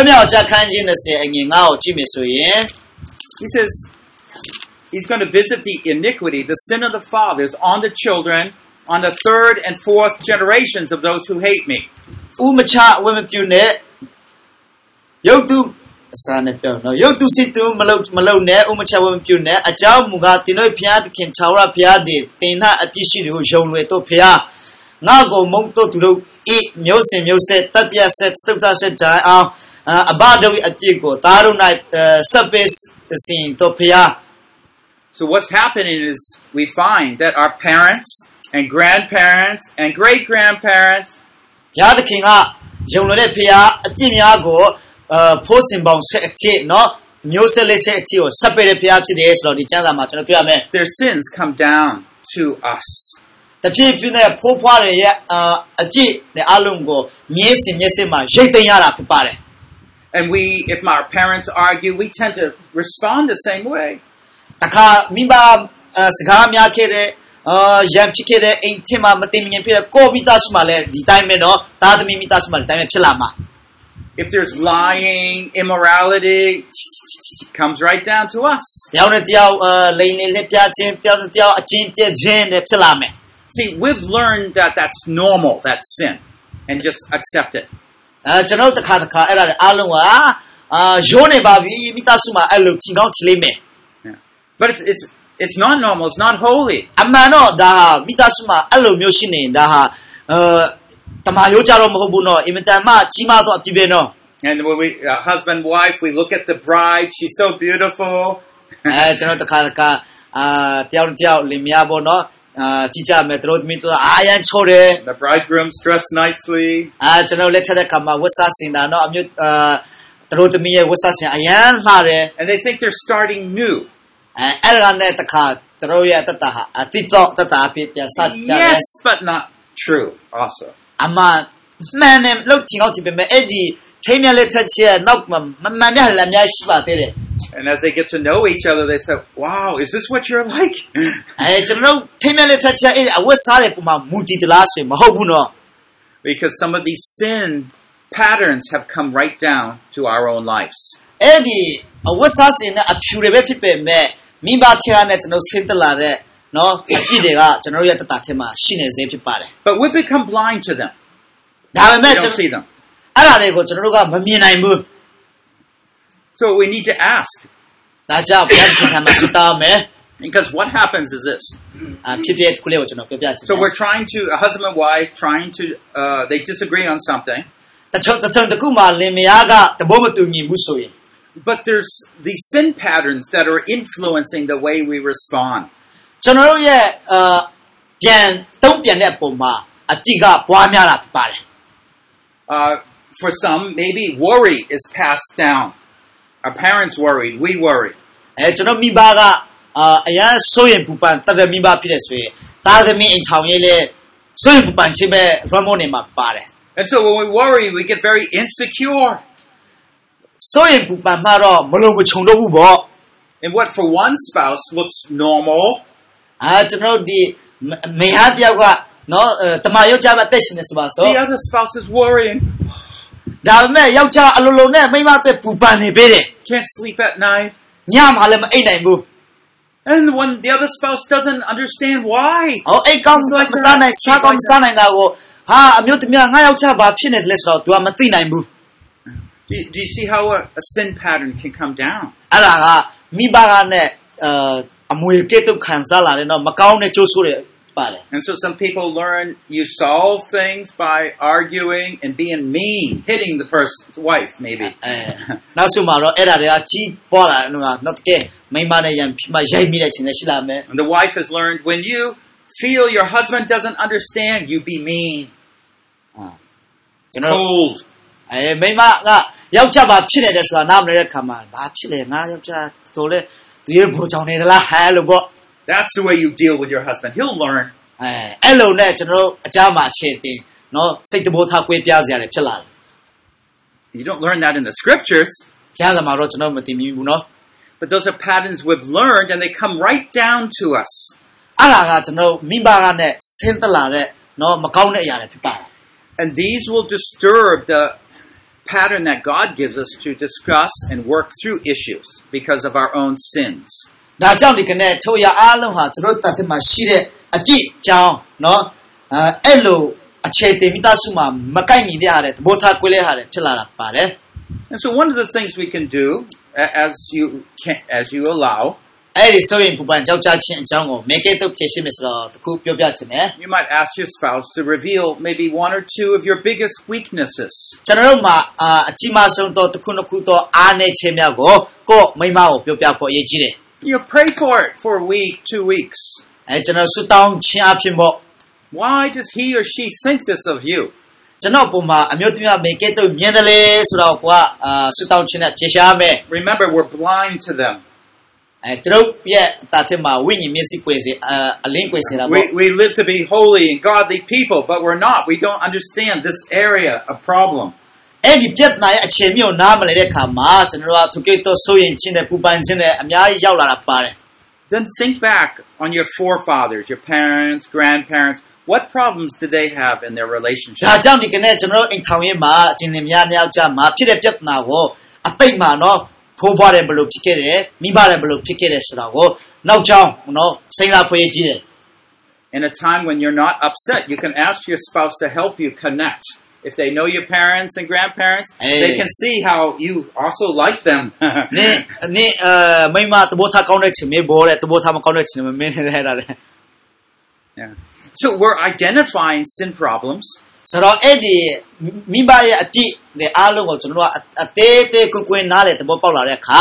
He says he's going to visit the iniquity, the sin of the fathers, on the children, on the third and fourth generations of those who hate me. Yotu situ malone, Umacha women pune, a job mugatino piat can tower piadi, Tina a pishu, Jonweto pia. Nago Monto to eat Muse, Tatia said, Stupta said, Abado Atigo, Taru night, Subis, the scene, Topia. So what's happening is we find that our parents and grandparents and great-grandparents Yada King up, Jonole Pia, Atimiago, posting bound set no, Muse set or separated Pia to the Eslo, the Chana. Their sins come down to us. The people there, poor party, a git, the alungo, Yesima, Jetayara Pipare. And we, if our parents argue, we tend to respond the same way. Taka Mimba Sagamia Kede, Yampikede, ain't Tima, Matimian Peter, Kobitasmale, the time no, Tadamimitasmal, time Pilama. If there's lying, immorality, it comes right down to us. Lane Lepia, Pilame. See, we've learned that that's normal, that's sin, and just accept it. But it's not normal, it's not holy. And when we, husband, wife, we look at the bride, she's so beautiful. The bridegroom's dressed nicely. And they think they're starting new. Yes, but not true also. And as they get to know each other, they say, wow, is this what you're like? Because some of these sin patterns have come right down to our own lives. But we become blind to them. We don't see them. So we need to ask. Because what happens is this. So we're trying to, a husband and wife, they disagree on something. But there's these sin patterns that are influencing the way we respond. For some, maybe worry is passed down. Our parents worried, we worried. ဆိုရင်ပူပန်ခြင်းပဲ hormone တွေမှာပါတယ် And so when we worry, we get very insecure. ဆိုရင်ပူပန်မှတော့မလုံးမခြုံတော့ဘူးပေါ့ And what for one spouse looks normal, ကျွန်တော်ဒီမေဟာတယောက်ကနော်တမယောက်ျားပဲတက်ရှင်နေဆိုပါဆို the other spouse is worrying, ဒါပေမဲ့ယောက်ျားအလိုလိုနဲ့မိန်းမအတွက်ပူပန်နေပေးတယ် can't sleep at night. ညမှာလည်းမအိပ်နိုင်ဘူး And when the other spouse doesn't understand why, အိတ်ကောင်းမစားနိုင်စားကောင်းမစားနိုင်တာကိုဟာအမျိုးသမီးကငါယောက်ျားဘာဖြစ်နေတယ်လဲဆိုတော့ तू ကမသိနိုင်ဘူး do you see how a sin pattern can come down? အဲ့ဒါကမိဘကနဲ့အမွေကဲ့သို့ခံစားလာတယ်နော်မကောင်းတဲ့ကျိုးဆိုးတွေပါတယ် And so some people learn you solve things by arguing and being mean, hitting the person's wife maybe. နောက်ဆုံးမှာတော့အဲ့ဒါတွေကကြီးပွားလာတယ်နော်တကယ်မိန်းမနဲ့ရန်မရိုက်မိတဲ့ခြင်းလည်းရှိလာမယ် And the wife has learned when you feel your husband doesn't understand, you be mean, ကျွန်တော် cold. မိန်းမကယောက်ျားဘာဖြစ်နေတယ်ဆိုတာနားမလည်တဲ့ခါမှာဘာဖြစ်လဲငါယောက်ျားဆိုလဲသူရဲ့ဘိုးကြောင့်နေသလားဟဲလို့ပေါ့ That's the way you deal with your husband. He'll learn. အဲ့လိုနဲ့ကျွန်တော်အကြမ်းမှာအခြေတင်နော်စိတ်တဘောထားကွဲပြားစရာတွေဖြစ်လာတယ် You don't learn that in the scriptures, ကျမ်းစာမှာတော့ကျွန်တော်မသိမိဘူးနော် but those are patterns we've learned and they come right down to us. အဲ့ဒါကကျွန်တော်မိဘကနဲ့ဆင်းသက်လာတဲ့နော်မကောင်းတဲ့အရာတွေဖြစ်ပါတယ် And these will disturb the pattern that God gives us to discuss and work through issues because of our own sins. ဒါကြောင့်ဒီကနေ့ထိုရအားလုံးဟာကျွန်တော်တတ်တဲ့မှာရှိတဲ့အပြစ်ကြောင်းနော်အဲ့လိုအခြေတင်မိသားစုမှာမကိုက်ညီတဲ့အားတဲ့သဘောထားကွဲလဲဟာတဲ့ဖြစ်လာတာပါတယ် And so one of the things we can do as you allow, အဲ့ဒီဆိုရင်ပူပန်ကြောက်ကြခြင်းအကြောင်းကိုမေကေတုတ်ဖြစ်ရှိမယ်ဆိုတော့တခုပြောပြချင်တယ် you might ask your spouse to reveal maybe one or two of your biggest weaknesses. ကျွန်တော်တို့မှာအကြီးမားဆုံးတော့တခုနှစ်ခုတော့အားနေခြင်းများကိုကိုမိမကိုပြောပြဖို့အရေးကြီးတယ် You pray for it for a week, 2 weeks. ကျွန်တော်ဆုတောင်းခြင်းအဖြစ်ပေါ့ Why does he or she think this of you? ကျွန်တော်ပုံမှာအမျိုးသမီးမေကေတုတ်မြင်တယ်လေဆိုတော့ကိုကဆုတောင်းခြင်းနဲ့ဖြေရှားမယ် Remember, we're blind to them. သူတို့ရဲ့တာထဲမှာဝိညာဉ်မျက်စိကွယ်စေအလင်းကွယ်စေတာပေါ့ We live to be holy and godly people, but we're not. We don't understand this area of problem. အဲ့ဒီပြဿနာရဲ့အခြေမြုပ်နားမလည်တဲ့အခါမှာကျွန်တော်တို့ကသူကိတော့ဆိုရင်ချင်းတဲ့ပူပန်ခြင်းနဲ့အများကြီးရောက်လာတာပါတယ် Then think back on your forefathers, your parents, grandparents. What problems did they have in their relationship? ဒါကြောင့်ဒီကနေ့ကျွန်တော်တို့အိမ်ထောင်ရေးမှာအချင်းတွေများများကြမှာဖြစ်တဲ့ပြဿနာကိုအတိတ်မှာနော်ဖိုးဖွားတယ်ဘယ်လိုဖြစ်ခဲ့တယ်မိဘတယ်ဘယ်လိုဖြစ်ခဲ့တယ်ဆိုတာကိုနောက်ကြောင်းနော်စဉ်းစားဖွယ်ကြည့်တယ် In a time when you're not upset, you can ask your spouse to help you connect. If they know your parents and grandparents, they can see how you also like them. နေမိမတဘောထားကောင်းတဲ့ချင်းမေးပေါ်တယ်တဘောထားမကောင်းတဲ့ချင်းမမင်းနေတာလေ Yeah. So we're identifying sin problems. ဆိုတော့အဲ့ဒီမိဘရဲ့အပြစ်တွေအားလုံးကိုကျွန်တော်တို့ကအသေးသေးကွယ်နားလေတဘောပေါက်လာတဲ့အခါ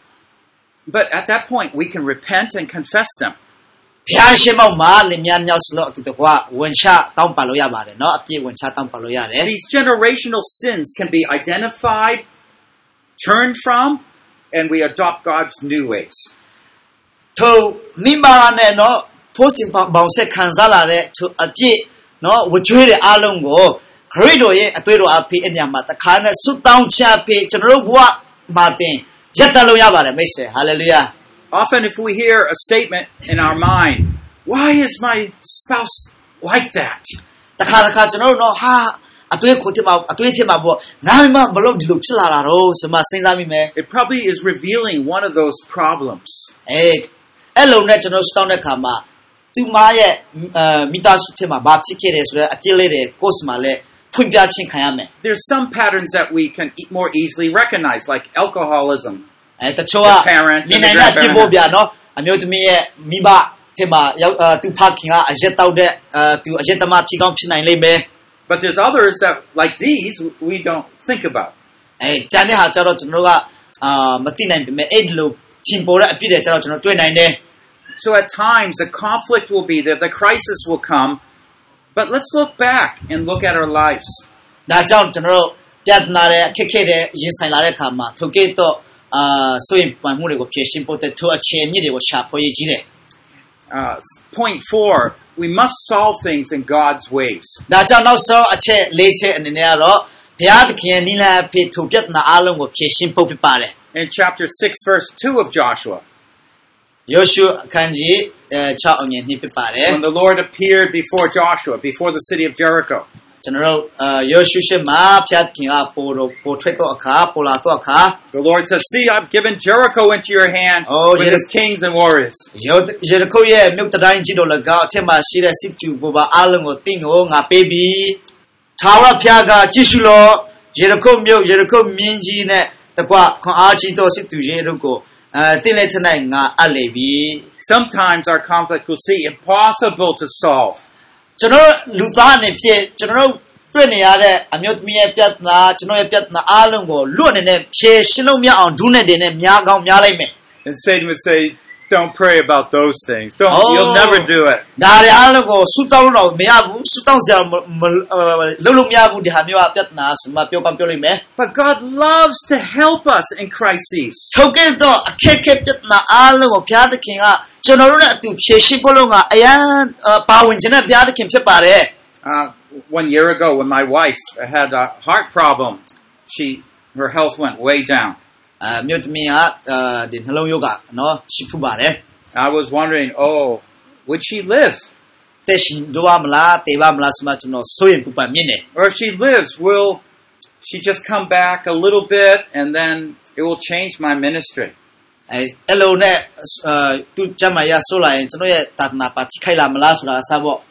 But at that point, we can repent and confess them. ဖျားရှင်မောက်မှာလင်မြမြောက်စလို့အတူတကွဝန်ချတောင်းပန်လို့ရပါတယ်เนาะအပြစ်ဝန်ချတောင်းပန်လို့ရတယ် These generational sins can be identified, turned from, and we adopt God's new ways. ထိုမိဘနဲ့เนาะဖိုးစင်ပေါင်းဆက်ခံစားလာတဲ့ထိုအပြစ်เนาะဝကျွေးတဲ့အားလုံးကိုခရစ်တော်ရဲ့အသွေးတော်အဖေအညာမှာတခါနဲ့ဆုတောင်းချဖေကျွန်တော်တို့ဘဝမှာတင်ရက်တလို့ရပါတယ်မိတ်ဆွေ hallelujah Often if we hear a statement in our mind, why is my spouse like that? တခါကျွန်တော်တို့เนาะဟာအသွေးကိုတင်မှာအသွေးတင်မှာပေါ့ငါမဘလို့ဒီလိုဖြစ်လာတာတော့ဆိုမှစဉ်းစားမိမယ် It probably is revealing one of those problems. အဲ့လိုနဲ့ကျွန်တော်စတောင်းတဲ့ခါမှာသူမရဲ့မိသားစုထဲမှာဘာဖြစ်ခဲ့တယ်ဆိုတော့အပြစ်လေးတွေကိုယ်စမှာလဲဖွင့်ပြချင်းခံရမယ် There's some patterns that we can more easily recognize, like alcoholism. တချို့ကနေနိုင်တဲ့ပြဖို့ပြနော်အမျိုးသမီးရဲ့မိဘထဲမှာသူဖခင်ကအရက်တောက်တဲ့သူအရက်သမားဖြစ်ကောင်းဖြစ်နိုင်လိမ့်မယ် But there's others that, like these, we don't think about. ကျန်တဲ့ဟာကျတော့ကျွန်တော်ကမသိနိုင်ပေမဲ့အဲ့လိုချင်းပေါ်တဲ့အပြစ်တွေကျတော့ကျွန်တော်တွေ့နိုင်တယ် So at times the conflict will be there, the crisis will come, but let's look back and look at our lives. ဒါကြောင့်ကျွန်တော်တို့ပြဿနာတွေအခက်အခဲတွေရင်ဆိုင်လာတဲ့အခါမှာထိုကိတော့ဆိုရင်ပတ်မှုတွေကိုဖြည့်ရှင်းဖို့တဲ့ထိုအခြေအမြစ်တွေကိုရှာဖွေရည်ကြီးတယ် point 4, we must solve things in God's ways. ဒါကြောင့်နောက်ဆုံးအချက်၄ချက်အနေနဲ့ကတော့ဘုရားသခင်ရဲ့နိလအဖြစ်ထိုပြဿနာအလုံးကိုဖြေရှင်းဖို့ဖြစ်ပါတယ် In chapter 6, verse 2 of Joshua, ယောရှုအခန်းကြီး6အငယ်2ဖြစ်ပါတယ် when the Lord appeared before Joshua, before the city of Jericho, ကျွန်တော်တို့ယောရှုရှေ့မှာဘုရားသခင်ကပေါ်ထွက်တော့အခါပေါ်လာတော့အခါ the Lord said, "See, I've given Jericho into your hand with its kings and warriors." ယေရခုရဲ့မြို့တိုင်းကြီးတို့လည်းအထက်မှာရှိတဲ့စစ်တူဘုရားအလုံးကိုတင့်ကိုငါပေးပြီးထာဝရဘုရားကကြည့်ရှုလို့ယေရခုမြို့ယေရခုမြင်းကြီးနဲ့တကွခွန်အားကြီးသောစစ်တူရဲ့တို့ကိုတင်းလက်ထ၌ငါအပ်လေပြီ Sometimes our conflict will seem impossible to solve. ကျွန်တော်လူသားအနေဖြင့်ကျွန်တော်တွေ့နေရတဲ့အမျိုးသမီးရဲ့ပြဿနာကျွန်တော်ရဲ့ပြဿနာအလုံးကိုလွတ်နေတဲ့ဖြေရှင်းလို့မရအောင်ဒုနဲ့တင်နဲ့များကောင်းများလိုက်မယ် And Satan would say, "Don't pray about those things. You'll never do it." ဒါတွေအလုံးကိုဆူတောင်းလို့မရဘူးဆူတောင်းစရာလုံးလုံးမရဘူးဒီဟာမျိုးပြဿနာဆိုမှပြောလိုက်မယ် But God loves to help us in crises. ထုတ်ခဲ့တော့အခက်အခဲပြဿနာအလုံးကိုဘုရားသခင်ကကျွန်တော်တို့နဲ့အတူဖြေရှင်းဖို့လို့ကအရန်ပါဝင်ခြင်းနဲ့ဘုရားသခင်ဖြစ်ပါတယ် 1 year ago, when my wife had a heart problem, her health went way down. မြို့သမီးကဒီနှလုံးရောဂါနော်ရှိဖူးပါတယ် I was wondering, would she live? တက်ရှင်တော့မလားတေပါမလားဆိုမှကျွန်တော်စိုးရင်ပူပန်မြင့်နေ Or if she lives, will she just come back a little bit and then it will change my ministry? အဲ့လိုနဲ့သူကျမရဆိုလိုက်ရင်ကျွန်တော်ရဲ့တာသနာပါထိခိုက်လာမလားဆိုတာအစားပေါ့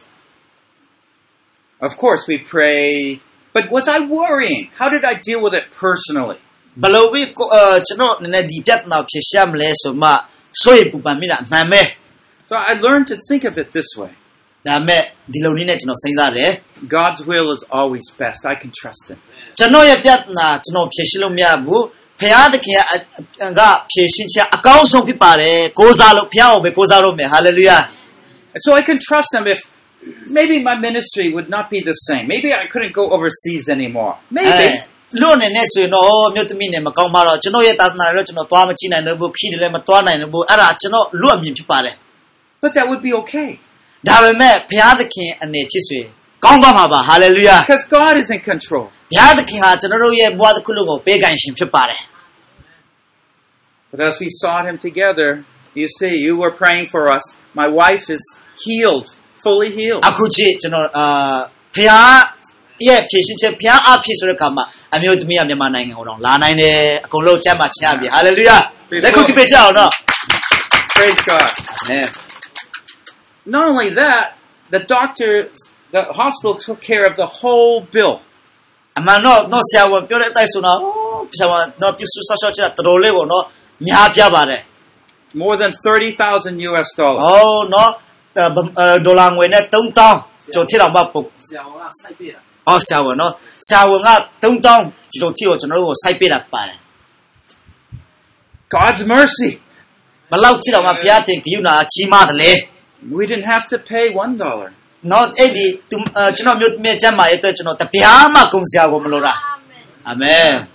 Of course we pray, but was I worrying? How did I deal with it personally? ဘလို့ဝိကျွန်တော်နည်းနည်းဒီပြဿနာဖြေရှင်းမလဲဆိုမှစိုးရင်ပူပန်မိတာအမှန်ပဲ So I learned to think of it this way. ဒါမဲ့ဒီလိုနည်းနဲ့ကျွန်တော်စဉ်းစားတယ် God's will is always best. I can trust him. ကျွန်တော်ရဲ့ပြဿနာကျွန်တော်ဖြေရှင်းလို့မရဘူးဘုရားသခင်ကဖြေရှင်းခြင်းအကောင်းဆုံးဖြစ်ပါတယ်ကိုးစားလို့ဘုရားကိုပဲကိုးစားလို့မယ် hallelujah And so I can trust him if maybe my ministry would not be the same. Maybe I couldn't go overseas anymore. Maybe. လို့နဲ့ဆိုရင်တော့မြို့သမီးနဲ့မကောင်းပါတော့ကျွန်တော်ရဲ့တာသနာတွေတော့ကျွန်တော်သွားမကြည့်နိုင်ဘူးခီးတယ်လည်းမသွားနိုင်ဘူးအဲ့ဒါကျွန်တော်လွတ်အမြင်ဖြစ်ပါတယ် But that would be okay. ဒါပေမဲ့ဘုရားသခင်အနေဖြစ်ဆိုရင်ကောင်းသွားမှာပါ hallelujah Because God is in control. ဘုရားသခင်ဟာကျွန်တော်တို့ရဲ့ဘဝတစ်ခုလုံးကိုပေးကမ်းရှင်ဖြစ်ပါတယ် But as we sought him together, you see, you were praying for us. My wife is healed, fully healed. အခုကြည့်ကျွန်တော်ဘုရားရဲ့ဖြည့်ရှင်ချက်ဘုရားအဖြစ်ဆိုတဲ့ကမှာအမျိုးသမီးကမြန်မာနိုင်ငံကိုတော့လာနိုင်တယ်အကုန်လုံးကျမ်းမာချရပြီ hallelujah လက်ခုပ်ပြကြအောင်နော် Praise God. Amen. Not only that, the hospital took care of the whole bill. အမှန်တော့ဆရာဝန်ပြောတဲ့အတိုင်းဆိုတော့ဆရာဝန်တော့ပြုစုဆောက်ရှောက်ချက်တော်တော်လေးကိုတော့များပြပါတယ် More than $30,000 US. နော်ဒေါ်လာငွေနဲ့3000ကျော်ထည့်တော့မှပုတ်ဆရာဝန်ကစိုက်ပေးတာဆရာဝန်နော်ဆရာဝန်က3000ကျော်ထည့်ကိုကျွန်တော်တို့ကိုစိုက်ပေးတာပါတယ် God's mercy. ဘလောက်ထည့်တော့မှဘုရားသခင်ကရုဏာကြီးမားတယ်လေ We didn't have to pay $1. နော်အဲ့ဒီကျွန်တော်မြို့မြကျမ်းမာရဲ့အတွက်ကျွန်တော်တပြားမှကုန်စရာကိုမလိုတာအာမင်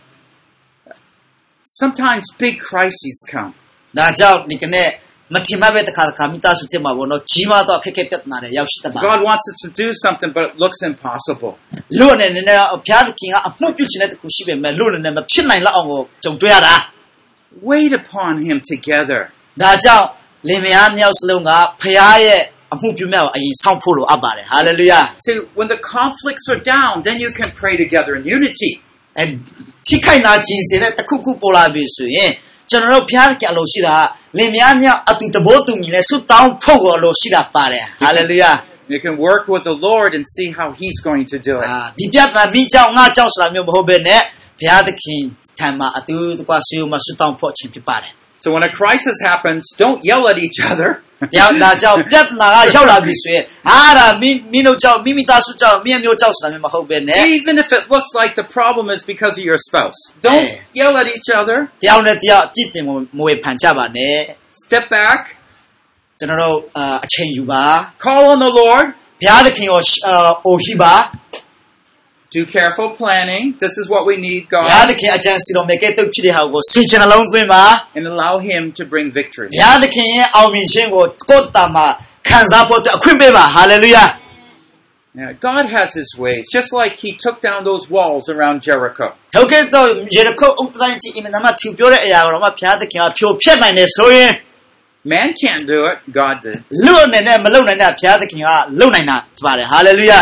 Sometimes big crises come. ဒါကြောင့်ဒီကနေ့မထင်မှတ်ပဲတခါမိသားစုထဲမှာဘောနော်ကြီးမားတော့အခက်အခဲပြဿနာတွေရောက်ရှိတတ်ပါ God wants us to do something, but it looks impossible. လို့နဲ့ဘုရားသခင်ကအမှုပြုခြင်းတဲ့တခုရှိပေမဲ့လို့နဲ့မဖြစ်နိုင်လောက်အောင်ကိုကြုံတွေ့ရတာ Wait upon him together. ဒါကြောင့်လင်မယားနှစ်ယောက်စလုံးကဘုရားရဲ့အမှုပြုမဲ့ကိုအရင်ဆောင်ဖို့လိုအပ်ပါတယ် hallelujah See, when the conflicts are down, then you can pray together in unity. ထိခိုက်နာခြင်းစတဲ့တခုခုပေါ်လာပြီဆိုရင်ကျွန်တော်တို့ဘုရားသခင်အလိုရှိတာလင်မယားနှစ်ယောက်အတူတဘောတူညီနဲ့ဆုတောင်းဖို့ကိုအလိုရှိတာပါတယ် hallelujah You can work with the Lord and see how he's going to do it. ဒီပြဿနာမင်းကြောင့်ငါကြောင့်ဆိုတာမျိုးမဟုတ်ဘဲနဲ့ဘုရားသခင်ထံမှာအတူတကွဆွေးမဆုတောင်းဖို့ခြင်းဖြစ်ပါတယ် So when a crisis happens, don't yell at each other. ဒါကြောင့်ပြဿနာကရောက်လာပြီဆိုရင်ဒါမင်းတို့ကြောင့်မိမိသားစုကြောင့်မင်းမျိုးကြောင့်ဆိုတာမျိုးမဟုတ်ဘဲနဲ့ Even if it looks like the problem is because of your spouse, don't yell at each other. တယောက်နဲ့တယောက်အပြစ်တင်မဝေဖန်ကြပါနဲ့ Step back. ကျွန်တော်တို့အချိန်ယူပါ Call on the Lord. ဘုရားသခင်ကိုအိုဟိပါ Do careful planning. This is what we need, ဘုရား God. သခင်အကြံစီတော်မြတ်တဲ့တုတ်ဖြစ်တဲ့ဟာကိုဆွေးချင်နှလုံးသွင်းပါ And allow him to bring victory. ဘုရားသခင်ရဲ့အောင်မြင်ခြင်းကိုကိုယ်တာမှာခံခံစားဖို့အတွက်အခွင့်ပေးပါ hallelujah Yeah, God has His ways, just like He took down those walls around Jericho. ဟုတ်ကဲ့တော့ယေရခုအုတ်တိုင်းကြီးအင်မတန်မှထူပြောတဲ့အရာကိုတော့မှဘုရားသခင်ကဖြိုဖျက်နိုင်တယ်ဆိုရင် Man can't do it, God did. လူအနေနဲ့မလုပ်နိုင်တဲ့ဘုရားသခင်ကလုပ်နိုင်တာဖြစ်ပါတယ် hallelujah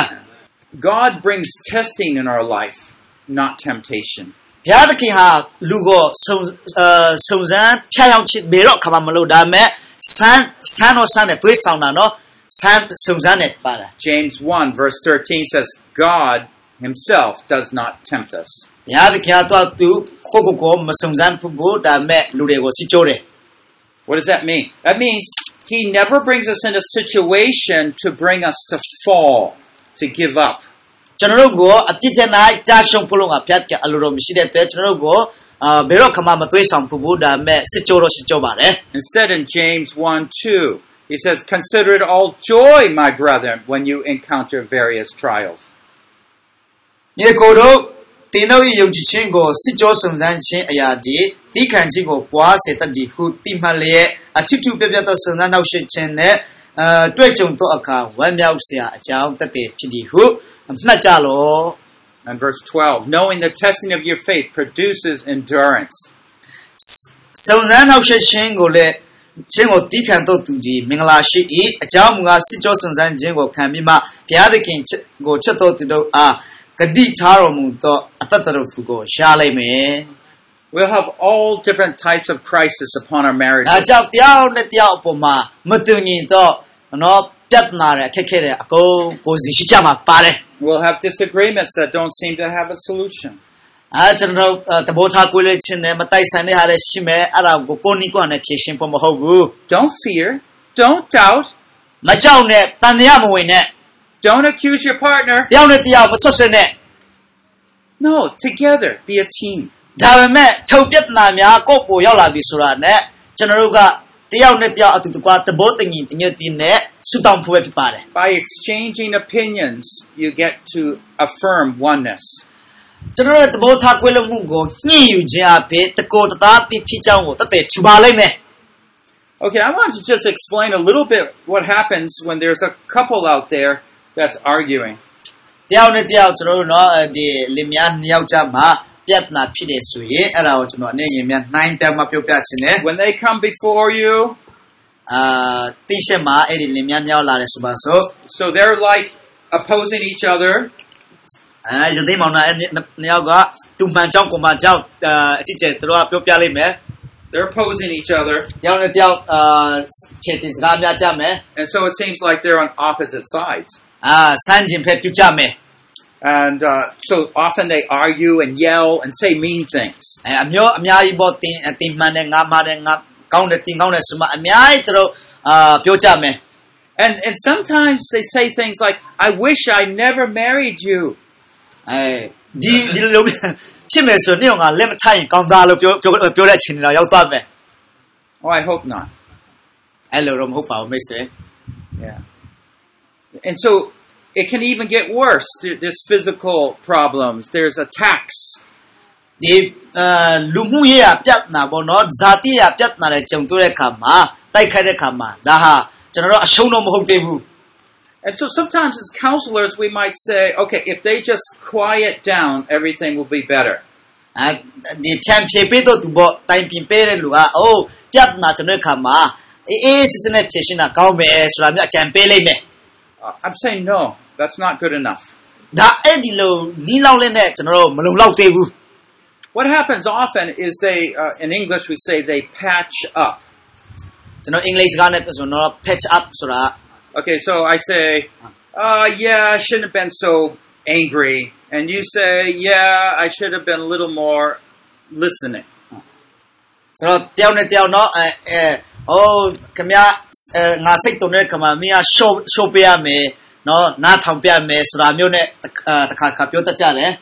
God brings testing in our life, not temptation. ဘုရားသခင်ဟာလူကိုစုံစမ်းဖြတ်ရောက်ချစ်ဘေတော့ခါမှမလို့ဒါပေမဲ့ဆန်းနဲ့တွေးဆောင်တာနော်စုံစမ်းနဲ့ပါတာ James 1 verse 13 says, God Himself does not tempt us. ဘုရားသခင်ကတော့သူကိုမစုံစမ်းဘူးဒါပေမဲ့လူတွေကိုစစ်ကြောတယ် What does that mean? That means He never brings us in a situation to bring us to fall, to give up. ကျွန်တော်တို့ကိုအပြစ်တဲ့နိုင်ကြာရှုံးဖို့လို့ငါဖျက်ကအလိုတော်မရှိတဲ့အတွက်ကျွန်တော်တို့ကိုဘယ်တော့ခါမှမတွေးဆောင်ဘူးဒါပေမဲ့စစ်ကြောပါတယ် Instead in James 1:2, he says, "Consider it all joy, my brethren, when you encounter various trials." မြေကိုတို့တင်တို့ရဲ့ယုံကြည်ခြင်းကိုစစ်ကြောစုံစမ်းခြင်းအရာဒီသီးခံခြင်းကိုပွားစေတတ်သည်ဟုတိမှတ်လျက်အထူးထူးပြပြသောစုံစမ်းနောက်ရှိခြင်းနဲ့တွေ့ကြုံသောအခါဝမ်းမြောက်စရာအကြောင်းတသက်ဖြစ်သည်ဟုမှတ်ကြလော And verse 12, knowing the testing of your faith produces endurance. စုံစမ်းနောက်ရှိခြင်းကိုလည်းခြင်းကိုသီးခံသောသူဒီမင်္ဂလာရှိ၏အကြောင်းမူကားစစ်ကြောစုံစမ်းခြင်းကိုခံပြီးမှဘုရားသခင်ကိုချစ်တော်သူတို့အားဂတိထားတော်မူသောအသက်တော်ဖူကိုရှားလိုက်မယ် We'll have all different types of crisis upon our marriages. ဒါကြောင့်တရားနဲ့တရားအပေါ်မှာမတူညီသောနော်ပြဿနာတွေအခက်ခဲတွေအကုန်ကိုစီရှိကြမှာပါတယ် We'll have disagreements that don't seem to have a solution. ကျွန်တော်တဘောထားကိုလည်းချင်းနဲ့မတိုက်ဆိုင်တဲ့ဟာတွေရှိမယ်အဲ့ဒါကိုကိုနီကွာနဲ့ဖြေရှင်းဖို့မဟုတ်ဘူး Don't fear. Don't doubt. မကြောက်နဲ့တန်တရားမဝင်နဲ့ Don't accuse your partner. တယောက်နဲ့တယောက်မဆွဆွနဲ့ No, together, be a team. ဒါပေမဲ့ချုပ်ပြဿနာများကိုယ့်ကိုရောက်လာပြီဆိုတာနဲ့ကျွန်တော်တို့ကတယောက်နဲ့တယောက်အတူတကွာတဘောတညီတညွတ်တင်နဲ့ဆုတောင်းဖို့ဖြစ်ပါတယ် By exchanging opinions, you get to affirm oneness. ကျွန်တော်တို့တဘောထားကွဲလွန်မှုကိုညှိယူခြင်းအဖြစ်တကိုယ်တသားသိဖြစ်ကြောင်းကိုတသက်ထူပါလိမ့်မယ် Okay, I want to just explain a little bit what happens when there's a couple out there that's arguing. တယောက်နဲ့တယောက်ကျွန်တော်တို့နော်ဒီလင်မယားနှစ်ယောက်ကြားမှာပြဿနာဖြစ်တယ်ဆိုရင်အဲ့ဒါကိုကျွန်တော်အနေငယ်များနှိုင်းတမ်းမှပြောပြချင်တယ် When they come before you, တိရှက်မှာအဲ့ဒီလင်မယားနှစ်ယောက်လာတယ်ဆိုပါစို့ so they're like opposing each other. ယသိမောင်နာအဲ့နှစ်ယောက်ကတူမှန်ကြောင်းကိုမှကြောင်းအကြည့်ကျသူတို့ကပြောပြလိုက်မယ် They're opposing each other. တယောက်နဲ့တယောက်ခြေတင်စကားများကြမယ် And so it seems like they're on opposite sides. စမ်းကျင်ဖက်ပြကြမယ် And so often they argue and yell and say mean things. အမျိုးအများကြီးပေါ်တင်မှန်တဲ့ငါမှားတဲ့ငါကောင်းတဲ့တင်ကောင်းတဲ့ဆိုမှအများကြီးသူတို့ပြောကြမယ် And sometimes they say things like, I wish I never married you. ဒီလိုဖြစ်မယ်ဆိုတော့ငါလက်မထိုင်ကောင်းသားလို့ပြောတဲ့အချိန်တော့ရောက်သွားမယ် Oh, I hope not. အဲ့လိုတော့မဟုတ်ပါဘူးမိတ်ဆွေ Yeah. And so it can even get worse. There's physical problems. There's attacks. ဒီလူမှုရေးပြဿနာပေါ့နော်ဇာတိရပြဿနာတွေကြုံတွေ့တဲ့အခါမှာတိုက်ခိုက်တဲ့အခါမှာဒါဟာကျွန်တော်တို့အရှုံးတော့မဟုတ်သေးဘူး And so sometimes as counselors we might say, okay, if they just quiet down, everything will be better. ဒီဖြန့်ဖြေပေးတော့သူပေါ့တိုင်ပြင်ပေးတဲ့လူကအိုးပြဿနာကျွန်တော်အခါမှာအေးစစ်စစ်နဲ့ဖြေရှင်းတာကောင်းမယ်ဆိုတာမျိုးအကြံပေးလိုက်မယ် I'm saying no, that's not good enough. ဒါအဲ့ဒီလိုနီးလောက်လက်နဲ့ကျွန်တော်တို့မလုံလောက်သေးဘူး What happens often is they, in English we say they patch up. ကျွန်တော်အင်္ဂလိပ်စကားနဲ့ပြောဆိုတော့ patch up ဆိုတာ Okay, so I say, yeah, I shouldn't have been so angry. And you say, yeah, I should have been a little more listening. ဆိုတော့တယောက်နဲ့တယောက်နော်ခင်ဗျာငါစိတ်တုန်တဲ့ခါမှာမင်းကရှိုးပေးရမယ်နော်နားထောင်ပြမယ်ဆိုတာမျိုးနဲ့တခါပြောတတ်ကြတယ်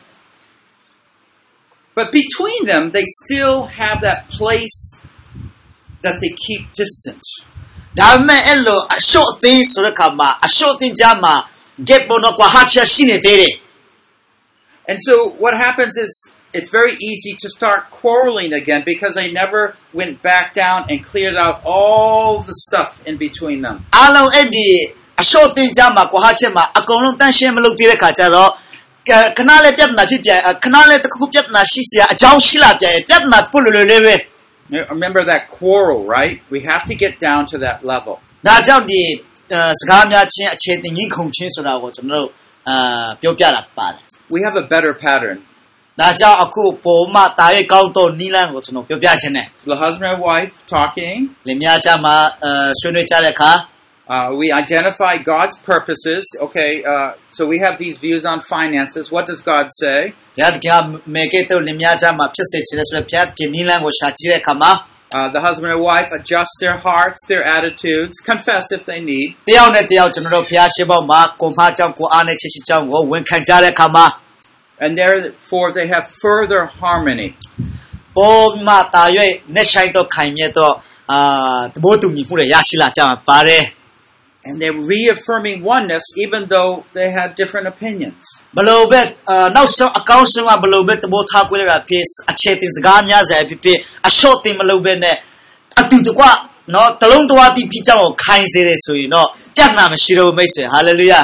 But between them, they still have that place that they keep distant. ဒါပေမဲ့အဲ့လိုအရှုပ်အသင်းဆိုတဲ့ခါမှာအရှုပ်အသင်းကြားမှာ gap ပေါ်တော့ကွာဟာချရှိနေသေးတယ် And so what happens is it's very easy to start quarreling again because they never went back down and cleared out all the stuff in between them. အားလုံးအဲ့ဒီအရှော့တင်ကြမှာကွာချက်မှာအကုန်လုံးတန်းရှင်းမလုပ်သေးတဲ့ခါကျတော့ခဏလေးပြဿနာဖြစ်ပြန်ခဏလေးတစ်ခုပြဿနာရှိစရာအကြောင်းရှိလာပြန်ပြဿနာပုတ်လွယ်လွယ်လေးပဲ Remember that quarrel, right? We have to get down to that level. ဒါကြောင့်ဒီစကားများချင်းအခြေတင်ကြီးခုန်ချင်းဆိုတာကိုကျွန်တော်တို့ပြောပြတာပါတယ် We have a better pattern. ဒါကြောင့်အခုပုံမှတာရဲ့ကောင်းတော့နီလန်းကိုကျွန်တော်ပြောပြခြင်းနဲ့ The husband and wife talking. လင်မယားကြမှာဆွေးနွေးကြတဲ့အခါ we identify God's purposes. Okay, so we have these views on finances. What does God say? ဘုရားသခင်မေကေတော့လင်မယားကြမှာဖြစ်စေချင်တဲ့ဆိုတဲ့ဘုရားသခင်နီလန်းကိုရှာကြည့်တဲ့အခါမှာ the husband and wife adjust their hearts, their attitudes, confess if they need. တယောက်နဲ့တယောက်ကျွန်တော်တို့ဘုရားရှိခိုးမှာကိုမအကြောင်းကိုအားနဲ့ချစ်ရှိကြောင်းကိုဝန်ခံကြတဲ့အခါမှာ And therefore they have further harmony. ပုံမှတာရဲ့နဲ့ဆိုင်တော့ခိုင်မြဲတော့သဘောတူညီမှုတွေရရှိလာကြမှာပါတယ် And they're reaffirming oneness even though they had different opinions. ဘလို့ပဲနောက်ဆုံးအကောင်းဆုံးကဘလို့ပဲသဘောထားကိုရတာဖြစ်အခြေတင်စကားများစွာဖြစ်အရှော့တင်မလို့ပဲနဲ့အတူတကွနော်တလုံးတဝါတိဖြစ်ကြောင်းကိုခိုင်စေတယ်ဆိုရင်တော့ပြဿနာမရှိတော့ဘူးမိတ်ဆွေဟာလေလုယာ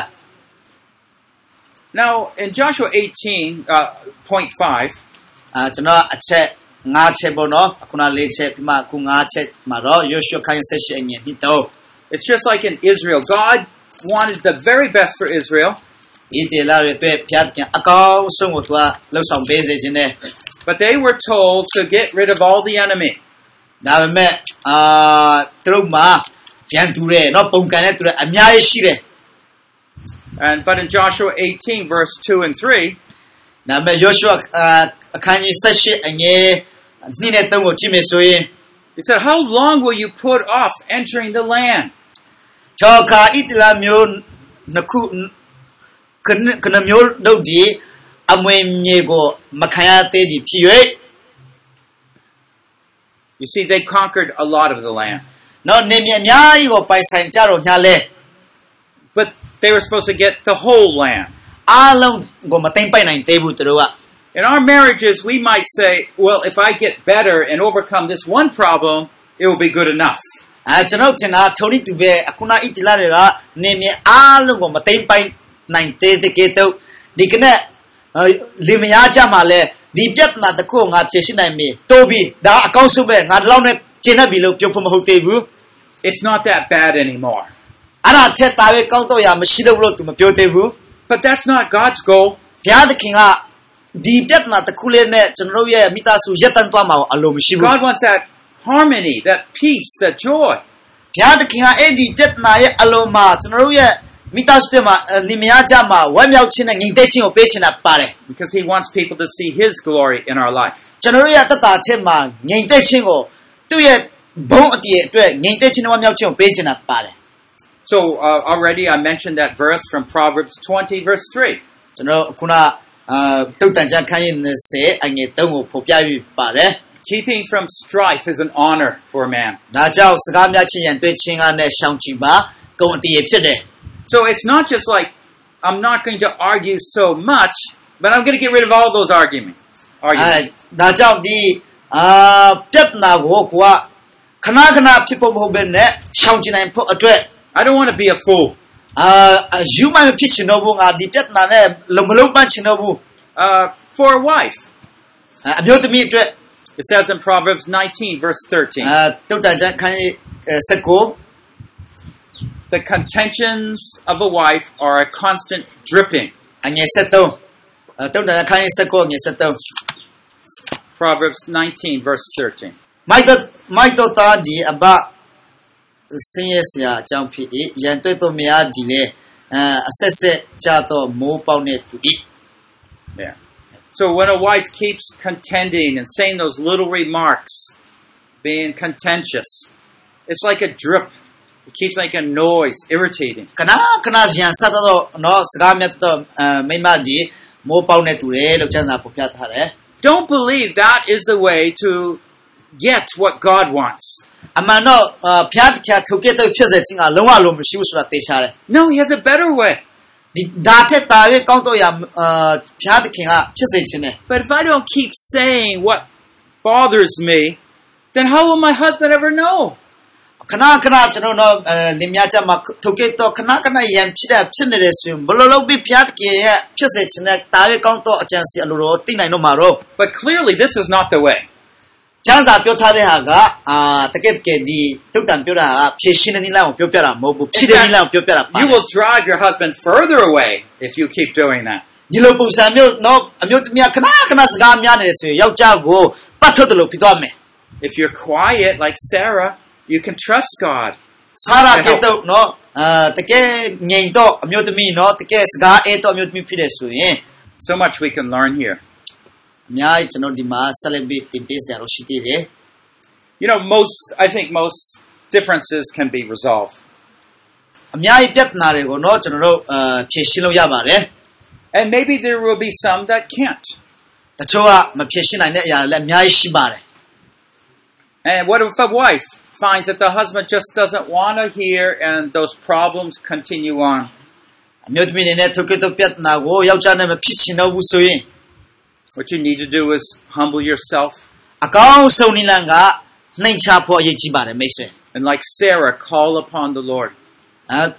Now in Joshua 18.5, ကျွန်တော်အချက်5ချက်ပေါ့နော်ခုန4ချက်ပြီးမှအခု5ချက်မှာတော့ယောရှုခိုင်ဆက်ရှိအငယ်ဒီတော့ it's just like in Israel. God wanted the very best for Israel. ဒီတေလာရဲ့အတွက်ဘုရားသခင်အကောင်းဆုံးကိုသူကလှူဆောင်ပေးစေခြင်းနဲ့ But they were told to get rid of all the enemy. ဒါပေမဲ့သူတို့မှာကြံတူတယ်နော်ပုံကန်တဲ့သူတွေအများကြီးရှိတယ် But in Joshua 18 verse 2 and 3, ဒါပေမဲ့ယောရှုအခန်းကြီး18အငယ်2နဲ့3ကိုကြည့်မယ်ဆိုရင် he said, how long will you put off entering the land? ကြောခါဣတလာမျိုးနှစ်ခုခဏမျိုးတို့ဒီအမွေမြေကိုမခံရသေးသည်ဖြစ်၍ You see, they conquered a lot of the land. နော်နေမြေအများကြီးကိုပိုင်ဆိုင်ကြတော့ညာလဲ But they were supposed to get the whole land. အားလုံးကိုမသိမ့်ပိုင်နိုင်သေးဘူးသူတို့က In our marriages, we might say, well, if I get better and overcome this one problem, it will be good enough. ကျွန်တော်ထင်တာထုံးတူပဲအခုနဣတိလာတွေကနေမြေအားလုံးကိုမသိမ့်ပိုင်နိုင်သေးတဲ့ကတော့ဒီကနေ့လင်မယားကြမှာလဲဒီပြဿနာတစ်ခုငါဖြေရှင်းနိုင်ပြီတိုးပြီဒါအကောင်းဆုံးပဲငါဒီလောက်နဲ့ကျင့်တတ်ပြီလို့ပြောဖို့မဟုတ်သေးဘူး It's not that bad anymore. အဲ့ဒါထက်တာပဲကောင်းတော့ရမရှိတော့ဘူးလို့သူမပြောသေးဘူး But that's not God's goal. ဘုရားသခင်ကဒီပြဿနာတစ်ခုလေးနဲ့ကျွန်တော်ရဲ့မိသားစုရပ်တန့်သွားမှာအလိုမရှိဘူး God wants that harmony, that peace, that joy. ဘုရားသခင်ကအဲ့ဒီပြဿနာရဲ့အလိုမှာကျွန်တော်ရဲ့မိသားစုတွေမှာလင်မယားကြမှာဝမ်းမြောက်ခြင်းနဲ့ငြိမ်သက်ခြင်းကိုပေးချင်တာပါတယ် Because he wants people to see his glory in our life. ကျွန်တော်ရဲ့တတ်တာချက်မှာငြိမ်သက်ခြင်းကိုသူ့ရဲ့ဘုံအတည်အတွက်ငြိမ်သက်ခြင်းနဲ့ဝမ်းမြောက်ခြင်းကိုပေးချင်တာပါတယ် So already I mentioned that verse from Proverbs 20 verse 3. ကျွန်တော်ခုနတုတ်တန်ချခန်းရဲ့20အငယ်3ကိုဖော်ပြပြီးပါတယ် Keeping from strife is an honor for a man. ဒါကြောင့်စကားများချင်းရန်တွေ့ချင်းကနဲ့ရှောင်ကြဉ်ပါဂုဏ်အတည်ဖြစ်တယ် So it's not just like, I'm not going to argue so much, but I'm going to get rid of all those arguments. ဒါကြောင့်ဒီပြဿနာကိုကခဏခဏဖြစ်ဖို့မဟုတ်ဘဲနဲ့ရှောင်ကျဉ်နိုင်ဖို့အတွက် I don't want to be a fool. ယူမဖြစ်ချင်တော့ဘူးငါဒီပြဿနာနဲ့မလုံးပန်းချင်တော့ဘူး For a wife. အမျိုးသမီးအတွက် It says in Proverbs 19 verse 13. တုတ်တန်ချခန်းရဲ့19 The contentions of a wife are a constant dripping. အငယ်73တုတ်တန်ခန်းရဲ့19အငယ်73 Proverbs 19 verse 13. မိုက်တော့တာဒီအဘစင်းရဲ့ဆရာအကြောင်းဖြစ်၏ရန်တွေ့တော့မရဒီလေအဆက်ဆက်ကြတော့မိုးပေါက်နေသူ၏ Yeah. So when a wife keeps contending and saying those little remarks, being contentious, it's like a drip. It keeps like a noise, irritating. ခဏရန်ဆက်တော့နော်စကားမြတ်တော့မိမဒီမိုးပေါက်နေသူလေလို့ကျမ်းစာဖော်ပြထားတယ် Don't believe that is the way to get what God wants. အမှန်တော့ဖျားထုတ်ခဲ့တဲ့ဖြစ်စေခြင်းကလုံးဝလုံးမရှိဘူးဆိုတာသိချတယ် No, he has a better way. Data tawe counto ya piat kinga chise. But if I don't keep saying what bothers me, then how will my husband ever know? Kana no limyacha ma toketo kana yam chida psinere sum bololo bi piat ki chise chine tawe counto agency aluro tinai no maro. But clearly this is not the way. Chanza pyo thare ha ga taket ke di tuktan pyo ra pheshin ni la pyo pya ra mo bu phide ni la pyo pya ra. You will drive your husband further away if you keep doing that. Dilo punsa myo no amyo tmya kana saga mya ne so yaukja go pat thot lo phitwa me. If you're quiet like Sarah, you can trust God. Sarah ke to no take nyein to amyo tmi no take saga e to amyo tmi phide so yin. So much we can learn here. You know, I think most differences can be resolved. And maybe there will be some that can't. And what if a wife finds that the husband just doesn't want to hear and those problems continue on? What you need to do is humble yourself. And like Sarah, call upon the Lord. But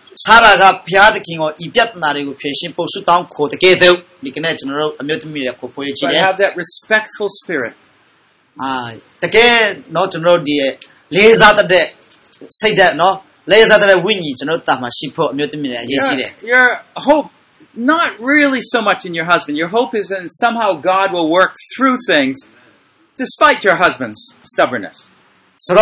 have that respectful spirit. Your hope, not really so much in your husband. Your hope is in somehow God will work through things despite your husband's stubbornness. So,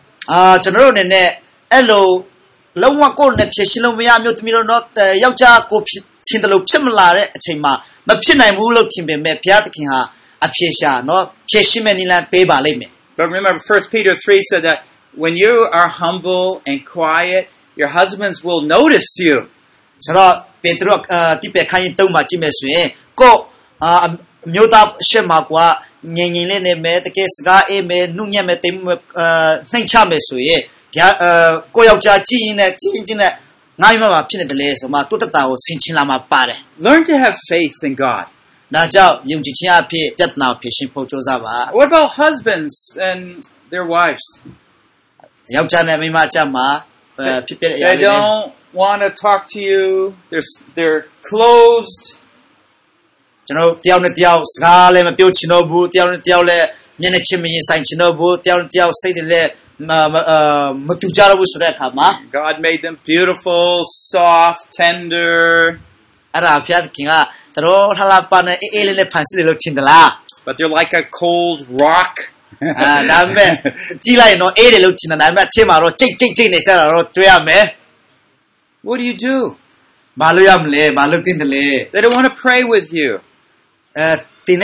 But remember, 1 Peter 3 said that when you are humble and quiet, your husbands will notice you. So, Pedro, tipe kain tau ma chime sue ko myota shema kwa nyengin le me te sga e me nunya me te nain cha me sue kya ko yaw cha chi ne ngai ma phit ne de le so ma tu ta ko sin chin la ma pa de. Learn to have faith in God. Na jao yung chi chin a phit pyat na phit shin pho jo sa ba. What about husbands and their wives? Yaw cha ne mai ma cha ma phit pet ya They don't want to talk to you. They're closed. You know, tiao ne tiao sga le ma pyo chin no bu, tiao ne tiao le myen ne chin yin sain chin no bu, tiao ne tiao sai de le ma tu ja lo bu so de kha ma. God made them beautiful, soft, tender. Ara phya kin ga taro thala pa ne e le phan si le lo chin da la. But they're like a cold rock. Da me ji lai no e le lo chin da me the ma ro chik ne cha ro twe ya me. What do you do? They don't want to pray with you. Can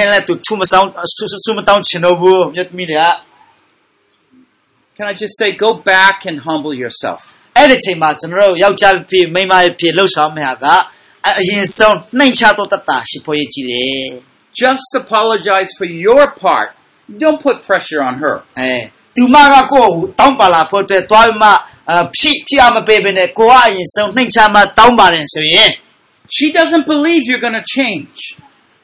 I just say, go back and humble yourself? Just apologize for your part. Don't put pressure on her. She doesn't believe you're going to change.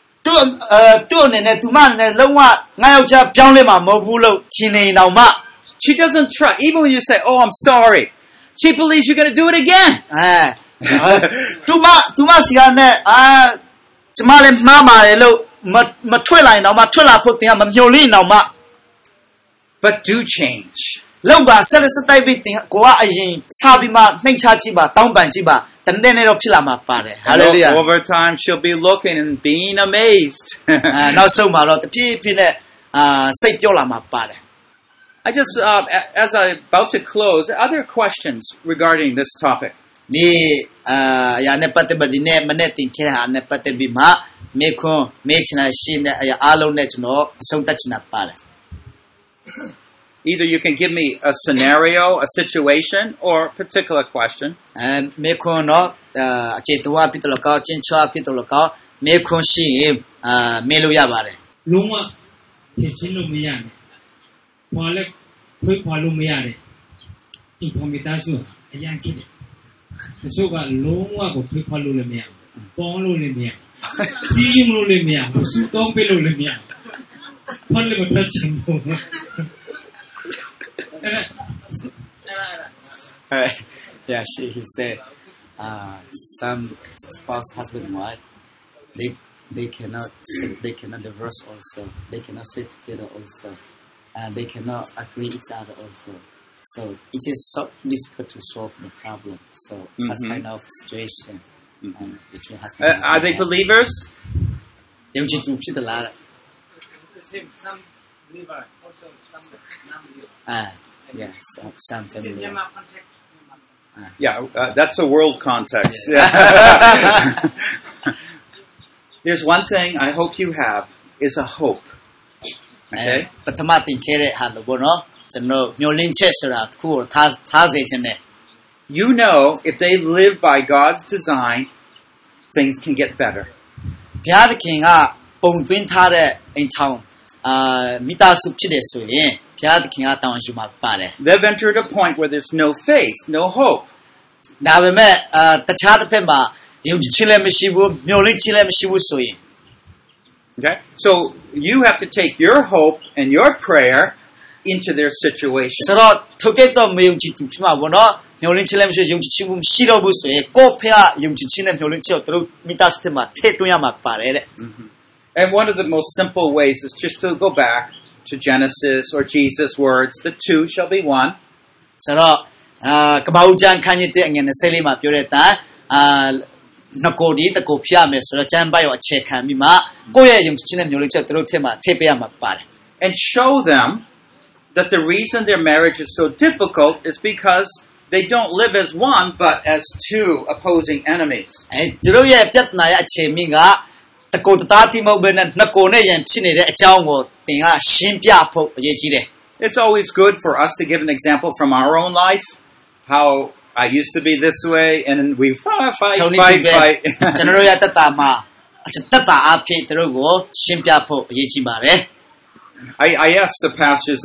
She doesn't trust. Even when you say, oh, I'm sorry, she believes you're going to do it again. But do change. Hallelujah. Over time, she'll be looking and being amazed. I just, as I'm about to close, other questions regarding this topic. Either you can give me a scenario, a situation, or a particular question. Bong lo le mia. Ji yung lo le mia. Su tong pe lo le mia. Phan le ma chim bo. Yeah, he said, some spouse, husband and wife, they cannot divorce also. They cannot stay together also, and they cannot agree each other also. So it is so difficult to solve the problem. So such kind of situation between husband and wife. Are they believers? Yung jitu phi da la. Some believer, also some non-believer. Yes, some family. Yeah, that's a world context. There's one thing I hope you have is a hope. Okay? ပထမတင်ခဲ့တဲ့ဟာလို့ပေါ့နော်ကျွန်တော်မျှော်လင့်ချက်ဆိုတာတစ်ခုကိုထားစေခြင်းနဲ့ You know, if they live by God's design, things can get better. ဘုရားသခင်ကပုံသွင်းထားတဲ့အိမ်ထောင်မိသားစုဖြစ်တယ်ဆိုရင်ဘုရားသခင်ကတောင်းယူမှာပါတယ် They've entered a point where there's no faith, no hope. ဒါပေမဲ့တခြားတစ်ဖက်မှာယုံကြည်ခြင်းလည်းမရှိဘူးမျှော်လင့်ခြင်းလည်းမရှိဘူးဆိုရင် Okay? So you have to take your hope and your prayer into their situation. ဆိုတော့ထုတ်ခဲ့တော့မယုံကြည်သူဖြစ်မှာပေါ့နော်မျှော်လင့်ခြင်းလည်းမရှိယုံကြည်ခြင်းမရှိတော့ဘူးဆိုရင်ကိုယ့်ဖက်ကယုံကြည်ခြင်းနဲ့မျှော်လင့်ခြင်းကိုသူတို့မိသားစုထဲမှာထည့်သွင်းရမှာပါတယ်တဲ့ And one of the most simple ways is just to go back to Genesis or Jesus' words, the two shall be one. ဆိုတော့ကပ္ပဦးကျမ်းခန်းကြီးတဲ့အငယ်24မှာပြောတဲ့အတိုင်းနှစ်ကိုယ်ဒီတစ်ကိုယ်ဖျက်မယ်ဆိုတော့ကျမ်းပိုက်ရောအခြေခံပြီးမှကိုယ့်ရဲ့ယုံကြည်ခြင်းနဲ့မျှော်လင့်ချက်သူတို့ထဲမှာထည့်ပေးရမှာပါတယ် And show them that the reason their marriage is so difficult is because they don't live as one but as two opposing enemies. သူတို့ရဲ့ပြဿနာရဲ့အခြေမြင့်ကတကိုယ်တသားတိမဟုတ်ဘဲနဲ့နှစ်ကိုယ်နဲ့ယဉ်ဖြစ်နေတဲ့အကြောင်းကိုသင်ကရှင်းပြဖို့အရေးကြီးတယ် It's always good for us to give an example from our own life, how I used to be this way, and we fight. ကျွန်တော်ရဲ့တတမှာတတအဖြစ်သူတို့ကိုရှင်းပြဖို့အရေးကြီးပါတယ် I asked the pastors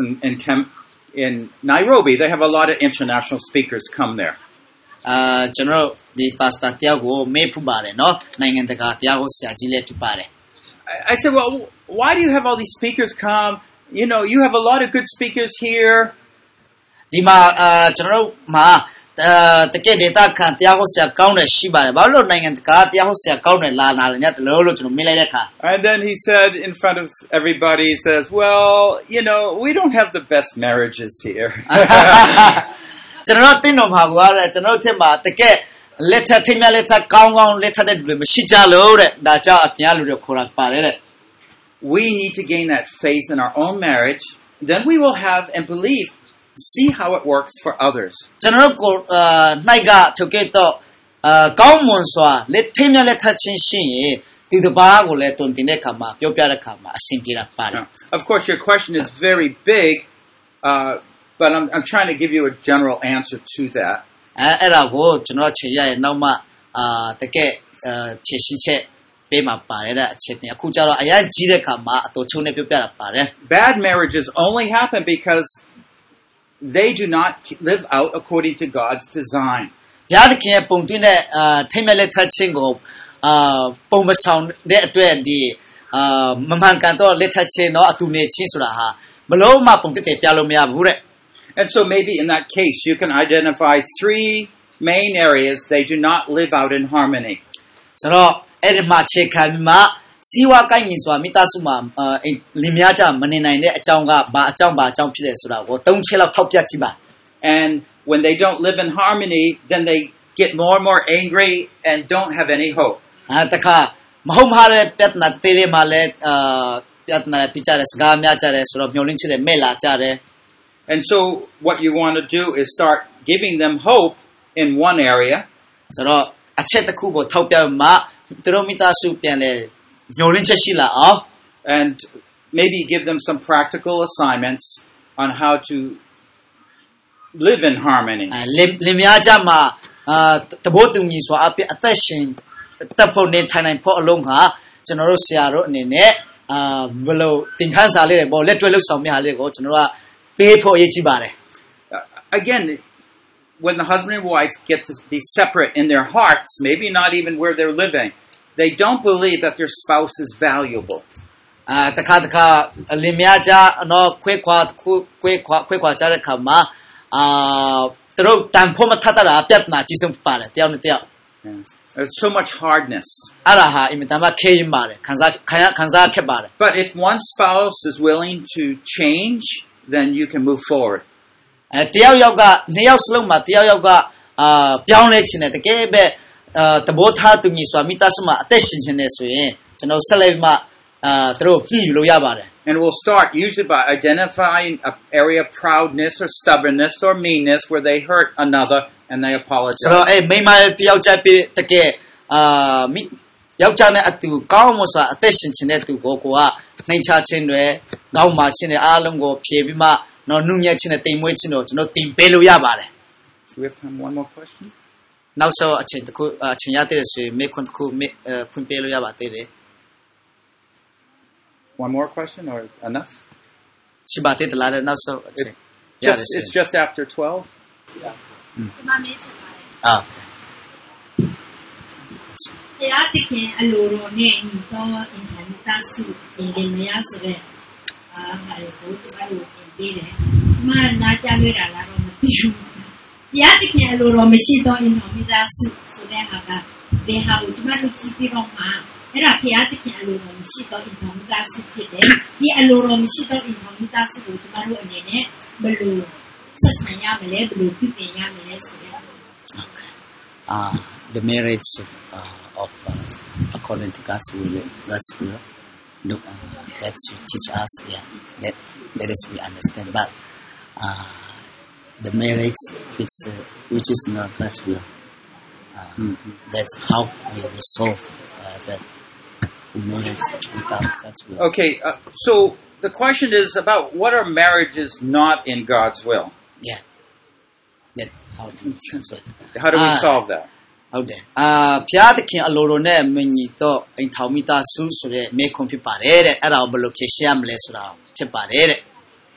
in Nairobi. They have a lot of international speakers come there. ကျွန်တော်ဒီ pastor တယောက်ကိုမေးဖူးပါတယ်နော်နိုင်ငံတကာတရားဟောဆရာကြီးလည်းဖြစ်ပါတယ် I said, well, why do you have all these speakers come? You know, you have a lot of good speakers here. ဒီမှာကျွန်တော်မှာတကယ် data ခံတရားဟောဆရာကောင်းတယ်ရှိပါတယ်ဘာလို့နိုင်ငံတကာတရားဟောဆရာကောင်းတယ်လာလည်းညတလို့ကျွန်တော်မေးလိုက်တဲ့အခါ And then he said in front of everybody, he says, well, you know, we don't have the best marriages here. ကျွန်တော်တင်တော်မှာကွာတဲ့ကျွန်တော်ထင်မှာတကယ်လက်ထထိမြလက်ထကောင်းလက်ထတဲ့လူတွေမရှိကြလို့တဲ့ဒါကြောင့်အပြင်လူတွေခေါ်တာပါတယ်တဲ့ We need to gain that faith in our own marriage. Then we will have and believe, see how it works for others. ကျွန်တော်ကိုနိုင်ကထုတ်ခဲ့တော့ကောင်းမွန်စွာလက်ထိမြလက်ထချင်းရှိရင်ဒီတပါးကိုလည်းတုံတင်တဲ့ခါမှာပြောပြတဲ့ခါမှာအဆင်ပြေတာပါတယ် Of course, your question is very big, but I'm trying to give you a general answer to that. အဲ့ဒါကိုကျွန်တော်ချိန်ရရဲ့နောက်မှတကယ်ဖြည့်ရှင်းချက်ပေးမှာပါတယ်တဲ့အချက်တင်အခုကျတော့အရင်ကြီးတဲ့ခါမှာအတူချုံနဲ့ပြောပြတာပါတယ် Bad marriages only happen because they do not live out according to God's design. ဘုရားသခင်ရဲ့ပုံသွင်းတဲ့ထိမြလက်ထချင်းကိုပုံမဆောင်တဲ့အတွက်ဒီမမှန်ကန်တော့လက်ထချင်းเนาะအတူနေချင်းဆိုတာဟာဘလို့မှပုံတက်ပြလို့မရဘူးတဲ့ And so maybe in that case, you can identify 3 main areas they do not live out in harmony. ဆိုတော့အဲ့ဒီမှာချက်ခံပြီးမှစီဝါကိုင်းမြင်စွာမိသားစုမှာလင်မယားကြမနေနိုင်တဲ့အကြောင်းကဘာအကြောင်းဖြစ်တယ်ဆိုတာကို3ချက်လောက်ထောက်ပြကြည့်ပါ And when they don't live in harmony, then they get more and more angry and don't have any hope. တခါမဟုတ်မှာတဲ့ပြဿနာတေးလေးမှာလည်းပြဿနာပြကြတယ်စကားများကြတယ်ဆိုတော့မျောလင်းချစ်မဲ့လာကြတယ် And so what you want to do is start giving them hope in one area. ဆိုတော့အချက်တစ်ခုကိုထောက်ပြမှသူတို့မိသားစုပြန်လဲမျောလင်းချက်ရှိလာအောင် And maybe give them some practical assignments on how to live in harmony. လင်မယားကြမှာတဘိုးတူညီစွာအပြည့်အသက်ရှင်တပ်ဖို့နေထိုင်နိုင်ဖို့အလုံးဟာကျွန်တော်တို့ဆရာတို့အနေနဲ့ဘယ်လိုသင်ခန်းစာလေးတွေပေါ့လက်တွဲလှုပ်ဆောင်မြလေးကိုကျွန်တော်ကပေးဖို့အရေးကြီးပါတယ် Again, when the husband and wife get to be separate in their hearts, maybe not even where they're living, they don't believe that their spouse is valuable. တခါလင်မယားကြနော်ခွဲခွာကြတဲ့ခါမှာသူတို့တန်ဖို့မထတာပြဿနာကြီးဆုံးပါတယ်တယောက်နဲ့တယောက် There's so much hardness. အဲ့ဒါဟာအင်မတန်မှခဲရင်ပါတယ်ခံစားခက်ပါတယ် But if one spouse is willing to change, then you can move forward. တယောက်ယောက်ကနှစ်ယောက်စလုံးမှာတယောက်ယောက်ကပြောင်းလဲခြင်းနဲ့တကယ်ပဲသဘောထားတူညီစွာမိသားစုမှာအသက်ရှင်ခြင်းနဲ့ဆိုရင်ကျွန်တော်ဆက်လက်မှသူတို့ညှိယူလို့ရပါတယ် And we'll start usually by identifying an area of proudness or stubbornness or meanness where they hurt another and they apologize. ဆိုတော့မိမပြောက်ကြပြတကယ်ယောက်ျားနဲ့အတူကောင်းမှုဆိုတာအသက်ရှင်ခြင်းတဲ့သူကိုကနှိမ်ချခြင်းတွေငေါ့မာခြင်းတွေအားလုံးကိုဖြေပြီးမှနော်နုညံ့ခြင်းနဲ့တိမ်မွေးခြင်းတို့ကျွန်တော်တင်ပေးလို့ရပါတယ် Do we have time one more question? နောက်ဆုံးအချိန်တစ်ခုအချိန်ရတဲ့ဆိုရင်မေခွန်းတစ်ခုဖွင့်ပေးလို့ရပါသေးတယ် One more question or enough? ရှိပါသေးတယ်လားနောက်ဆုံးအချိန်ရတယ်ဆိုရင် It's just after 12? Yeah. ဘုရားသခင်အလိုတော်နဲ့ညီတော်အင်တာနက်စုတင်တယ်မရဆိုတဲ့ဟာတွေကိုသူကလို့တင်ပေးတယ်။ဒီမှာနားကြားခဲ့တာလားတော့မသိဘူး။ဘုရားသခင်အလိုတော်မရှိတော့အင်တာနက်စုဆိုတဲ့ဟာကဘယ်ဟာကိုဒီမှာလူကြည့်ပြီးတော့မှအဲ့ဒါဘုရားသခင်အလိုတော်မရှိတော့အင်တာနက်စုဖြစ်တယ်။ဒီအလိုတော်မရှိတော့အင်တာနက်စုကိုဒီမှာတို့အနေနဲ့ဘယ်လိုဆက်ဆံရမလဲဘယ်လိုပြုပြင်ရမလဲဆိုတဲ့ the marriage of according to God's will that you teach us that is we understand but the marriage which is not God's will that's how we resolve that marriage without God's will. Okay, so the question is about what are marriages not in God's will? Yeah. That how do we solve that? ဟုတ်တယ်ဘုရားသခင်အလိုတော်နဲ့မညီတော့အိမ်ထောင်မိသားစုဆိုတဲ့မေခွန်းဖြစ်ပါတယ်တဲ့အဲ့ဒါကိုဘယ်လိုဖြေရှင်းရမလဲဆိုတာဖြစ်ပါတယ်တဲ့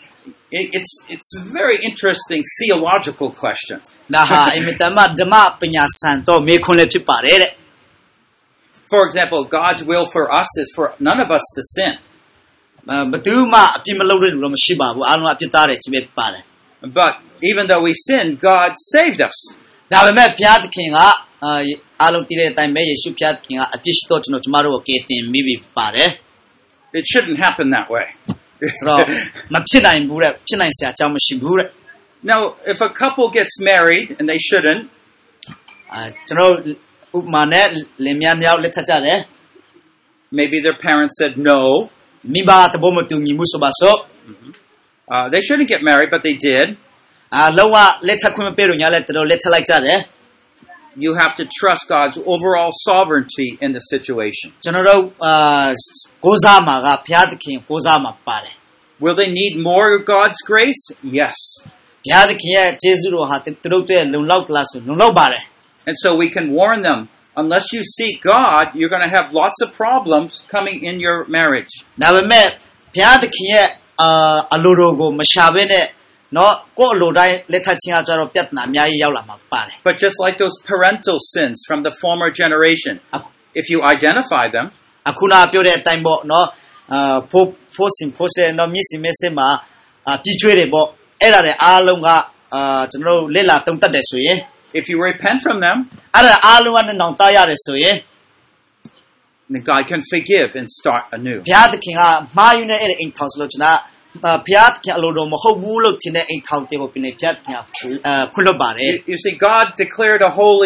It's a very interesting theological question. ဒါဟာအင်မတန်မှဓမ္မပညာဆန်တော့မေခွန်းလည်းဖြစ်ပါတယ်တဲ့ For example, God's will for us is for none of us to sin. ဘယ်သူမှအပြစ်မလုပ်တဲ့လူတော့မရှိပါဘူးအားလုံးအပြစ်သားတယ်ကြီးပဲပါတယ် But even though we sinned, God saved us. ဒါပေမဲ့ဘုရားသခင်ကအားလုံးသိတဲ့အတိုင်းပဲယေရှုဘုရားသခင်ကအပြစ်ရှိတော့ကျွန်တော်တို့ကိုကယ်တင်မိပြီပါတယ် It shouldn't happen that way. ဆိုတော့မဖြစ်နိုင်ဘူးတဲ့ဖြစ်နိုင်စရာအကြောင်းမရှိဘူးတဲ့ Now, if a couple gets married and they shouldn't, ကျွန်တော်ဥပမာနဲ့လင်မယားနှစ်ယောက်လက်ထပ်ကြတယ် maybe their parents said no. မိဘသဘောမတူညီမှုဆိုပါစို့ They shouldn't get married, but they did. လုံးဝလက်ထပ်ခွင့်မပေးလို့ညာလဲတော်လက်ထပ်လိုက်ကြတယ် You have to trust God's overall sovereignty in the situation. ကျွန်တော်တို့ကိုးစားမှာကဘုရားသခင်ကိုးစားမှာပါတယ် Will they need more of God's grace? Yes. ဘုရားသခင်ရဲ့ကျေးဇူးတော်ဟာသူတို့ရဲ့လုံလောက်လားဆိုလုံလောက်ပါတယ် And so we can warn them, unless you seek God, you're going to have lots of problems coming in your marriage. ဒါပေမဲ့ဘုရားသခင်ရဲ့အလိုတော်ကိုမရှာဘဲနဲ့နော်ကိုယ့်အလိုတိုင်းလက်ထပ်ခြင်းအကြတော့ပြဿနာအများကြီးရောက်လာမှာပါတယ် But just like those parental sins from the former generation, if you identify them, အခုနပြောတဲ့အတိုင်းပေါ့နော်ဖိုးစင်နော်မြစ်စင်မဲစင်မှာပြီးကျွေးတယ်ပေါ့အဲ့ဒါတွေအားလုံးကကျွန်တော်တို့လက်လာတုံတက်တယ်ဆိုရင် if you repent from them, အဲ့ဒါအားလုံးကနောင်တရတယ်ဆိုရင် then God can forgive and start anew. ဘုရားသခင်ကမှားယူနေအဲ့ဒီအိမ်ထောင်ဆိုလို့ကျွန်တော်ဘုရားသခင်အလိုတော်မဟုတ်ဘူးလို့ထင်တဲ့အိမ်ထောင်တွေကိုပြင်နေဘုရားသခင်ကခွင့်လွှတ်ပါတယ် You see, God declared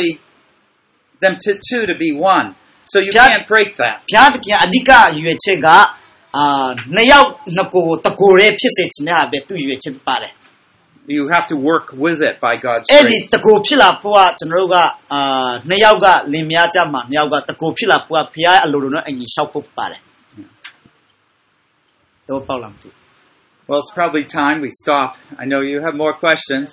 them two to be one. So you can't break that. ဘုရားသခင်အဓိကရွေချက်ကနှစ်ယောက်နှစ်ကိုတကိုယ်ရဲ့ဖြစ်စေခြင်းနဲ့ပဲသူ့ရွေချက်ပါတယ် You have to work with it by God's အဲ့ဒီ grace. တကိုယ်ဖြစ်လာဖို့ကကျွန်တော်တို့ကနှစ်ယောက်ကလင်မယားကြမှာနှစ်ယောက်ကတကိုယ်ဖြစ်လာဖို့ကဘုရားအလိုတော်နဲ့အညီလျှောက်ဖို့ပါတယ်တော့ပေါ့လားမသိ Well, it's probably time we stop. I know you have more questions.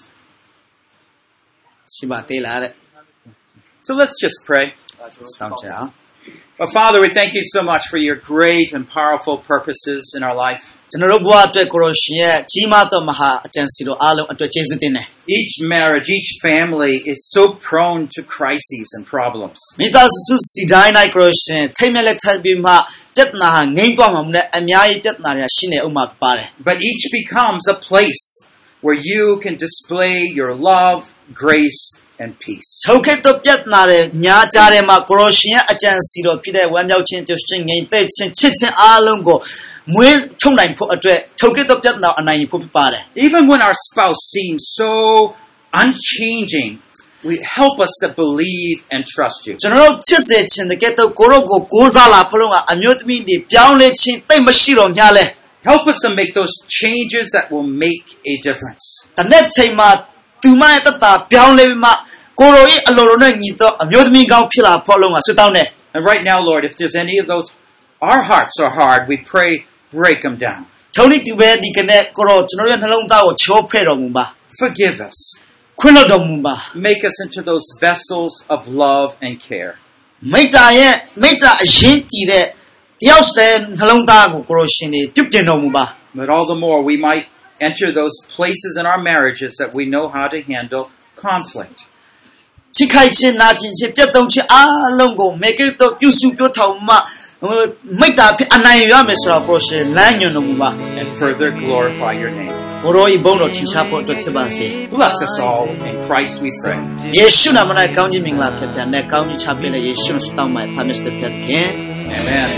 ရှိပါသေးလားတဲ့ So let's just pray. တောင်းချအောင် Well, Father, we thank you so much for your great and powerful purposes in our life. ကျွန်တော်တို့ဘဝအတွက်ကိုရောရှင်ရဲ့ကြီးမားသောမဟာအကြံစီတော်အားလုံးအတွက်ကျေးဇူးတင်တယ် Each marriage, each family is so prone to crises and problems. မိသားစုစီတိုင်း၌ကိုရောရှင်ထိတ်မြက်လက်ထပ်ပြီးမှပြဿနာဟာငြိမ်းသွားမှာမနဲ့အများကြီးပြဿနာတွေရှိနေဥမှာပါတယ် But each becomes a place where you can display your love, grace, and peace. ထုတ်ခဲ့သောပြဿနာတွေညားကြတယ်မှာကိုရောရှင်ရဲ့အကြံစီတော်ဖြစ်တဲ့ဝမ်းမြောက်ခြင်းပြုခြင်းငြိမ်သက်ခြင်းချစ်ခြင်းအားလုံးကိုမွေးထုတ်နိုင်ဖို့အတွက်ထုတ်ခဲ့သောပြဿနာအနိုင်ဖို့ဖြစ်ပါတယ် Even when our spouse seems so unchanging, we help us to believe and trust you. ကျွန်တော်တို့ချစ်စေခြင်းတကယ်တော့ကိုရောကိုကိုးစားလာဖလို့ကအမျိုးသမီးတွေပြောင်းလဲခြင်းတိတ်မရှိတော့ညာလဲ Help us to make those changes that will make a difference. တနေ့ချိန်မှာသူမရဲ့တတပြောင်းလဲပြီးမှကိုရောရဲ့အလိုတော်နဲ့ညီတော့အမျိုးသမီးကောင်းဖြစ်လာဖို့လုံးကဆွတောင်းတယ် And right now, Lord, if there's any of those, our hearts are hard, we pray, break them down. ထုံးနေသူပဲဒီကနေ့ကိုရောကျွန်တော်ရဲ့နှလုံးသားကိုချိုးဖဲ့တော်မူပါ Forgive us. ခွင့်လွှတ်တော်မူပါ Make us into those vessels of love and care. မိတ္တာအရင်တည်တဲ့တယောက်တည်းနှလုံးသားကိုကိုရောရှင်နေပြုပြင်တော်မူပါ But all the more, we might enter those places in our marriages that we know how to handle conflict. ချိခိုက်ခြင်းနာကျင်ခြင်းပြတ်သုံးခြင်းအားလုံးကိုမေကိတော့ပြုစုပြောထောင်မှမိတ္တာဖြစ်အနိုင်ရမယ်ဆိုတော့ကိုရောရှင်လမ်းညွှန်တော်မူပါ And further glorify your name. ကိုရောဤဘုန်းတော်ထင်ရှားဖို့အတွက်ဖြစ်ပါစေ Bless us all. In Christ we pray. ယေရှုနာမ၌ကောင်းခြင်းမင်္ဂလာဖြစ်ပြန်တဲ့ကောင်းကြီးချပေးတဲ့ယေရှုနဲ့တောင်းပါဖာမစ္စတဲ့ဖြစ်ခင် Amen.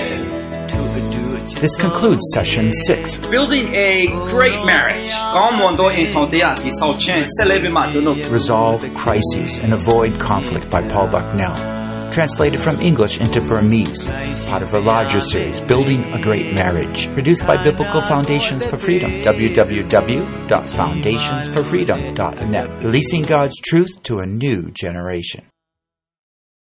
This concludes session 6. Building a great marriage. ကောင်းမွန်သောအိမ်ထောင်တရားတည်ဆောက်ခြင်းဆက်လက်ပြီးမှကျွန်တော် Resolve Crises and Avoid Conflict by Paul Bucknell. Translated from English into Burmese. Part of a larger series, Building a Great Marriage. Produced by Biblical Foundations for Freedom. www.foundationsforfreedom.net. Releasing God's truth to a new generation.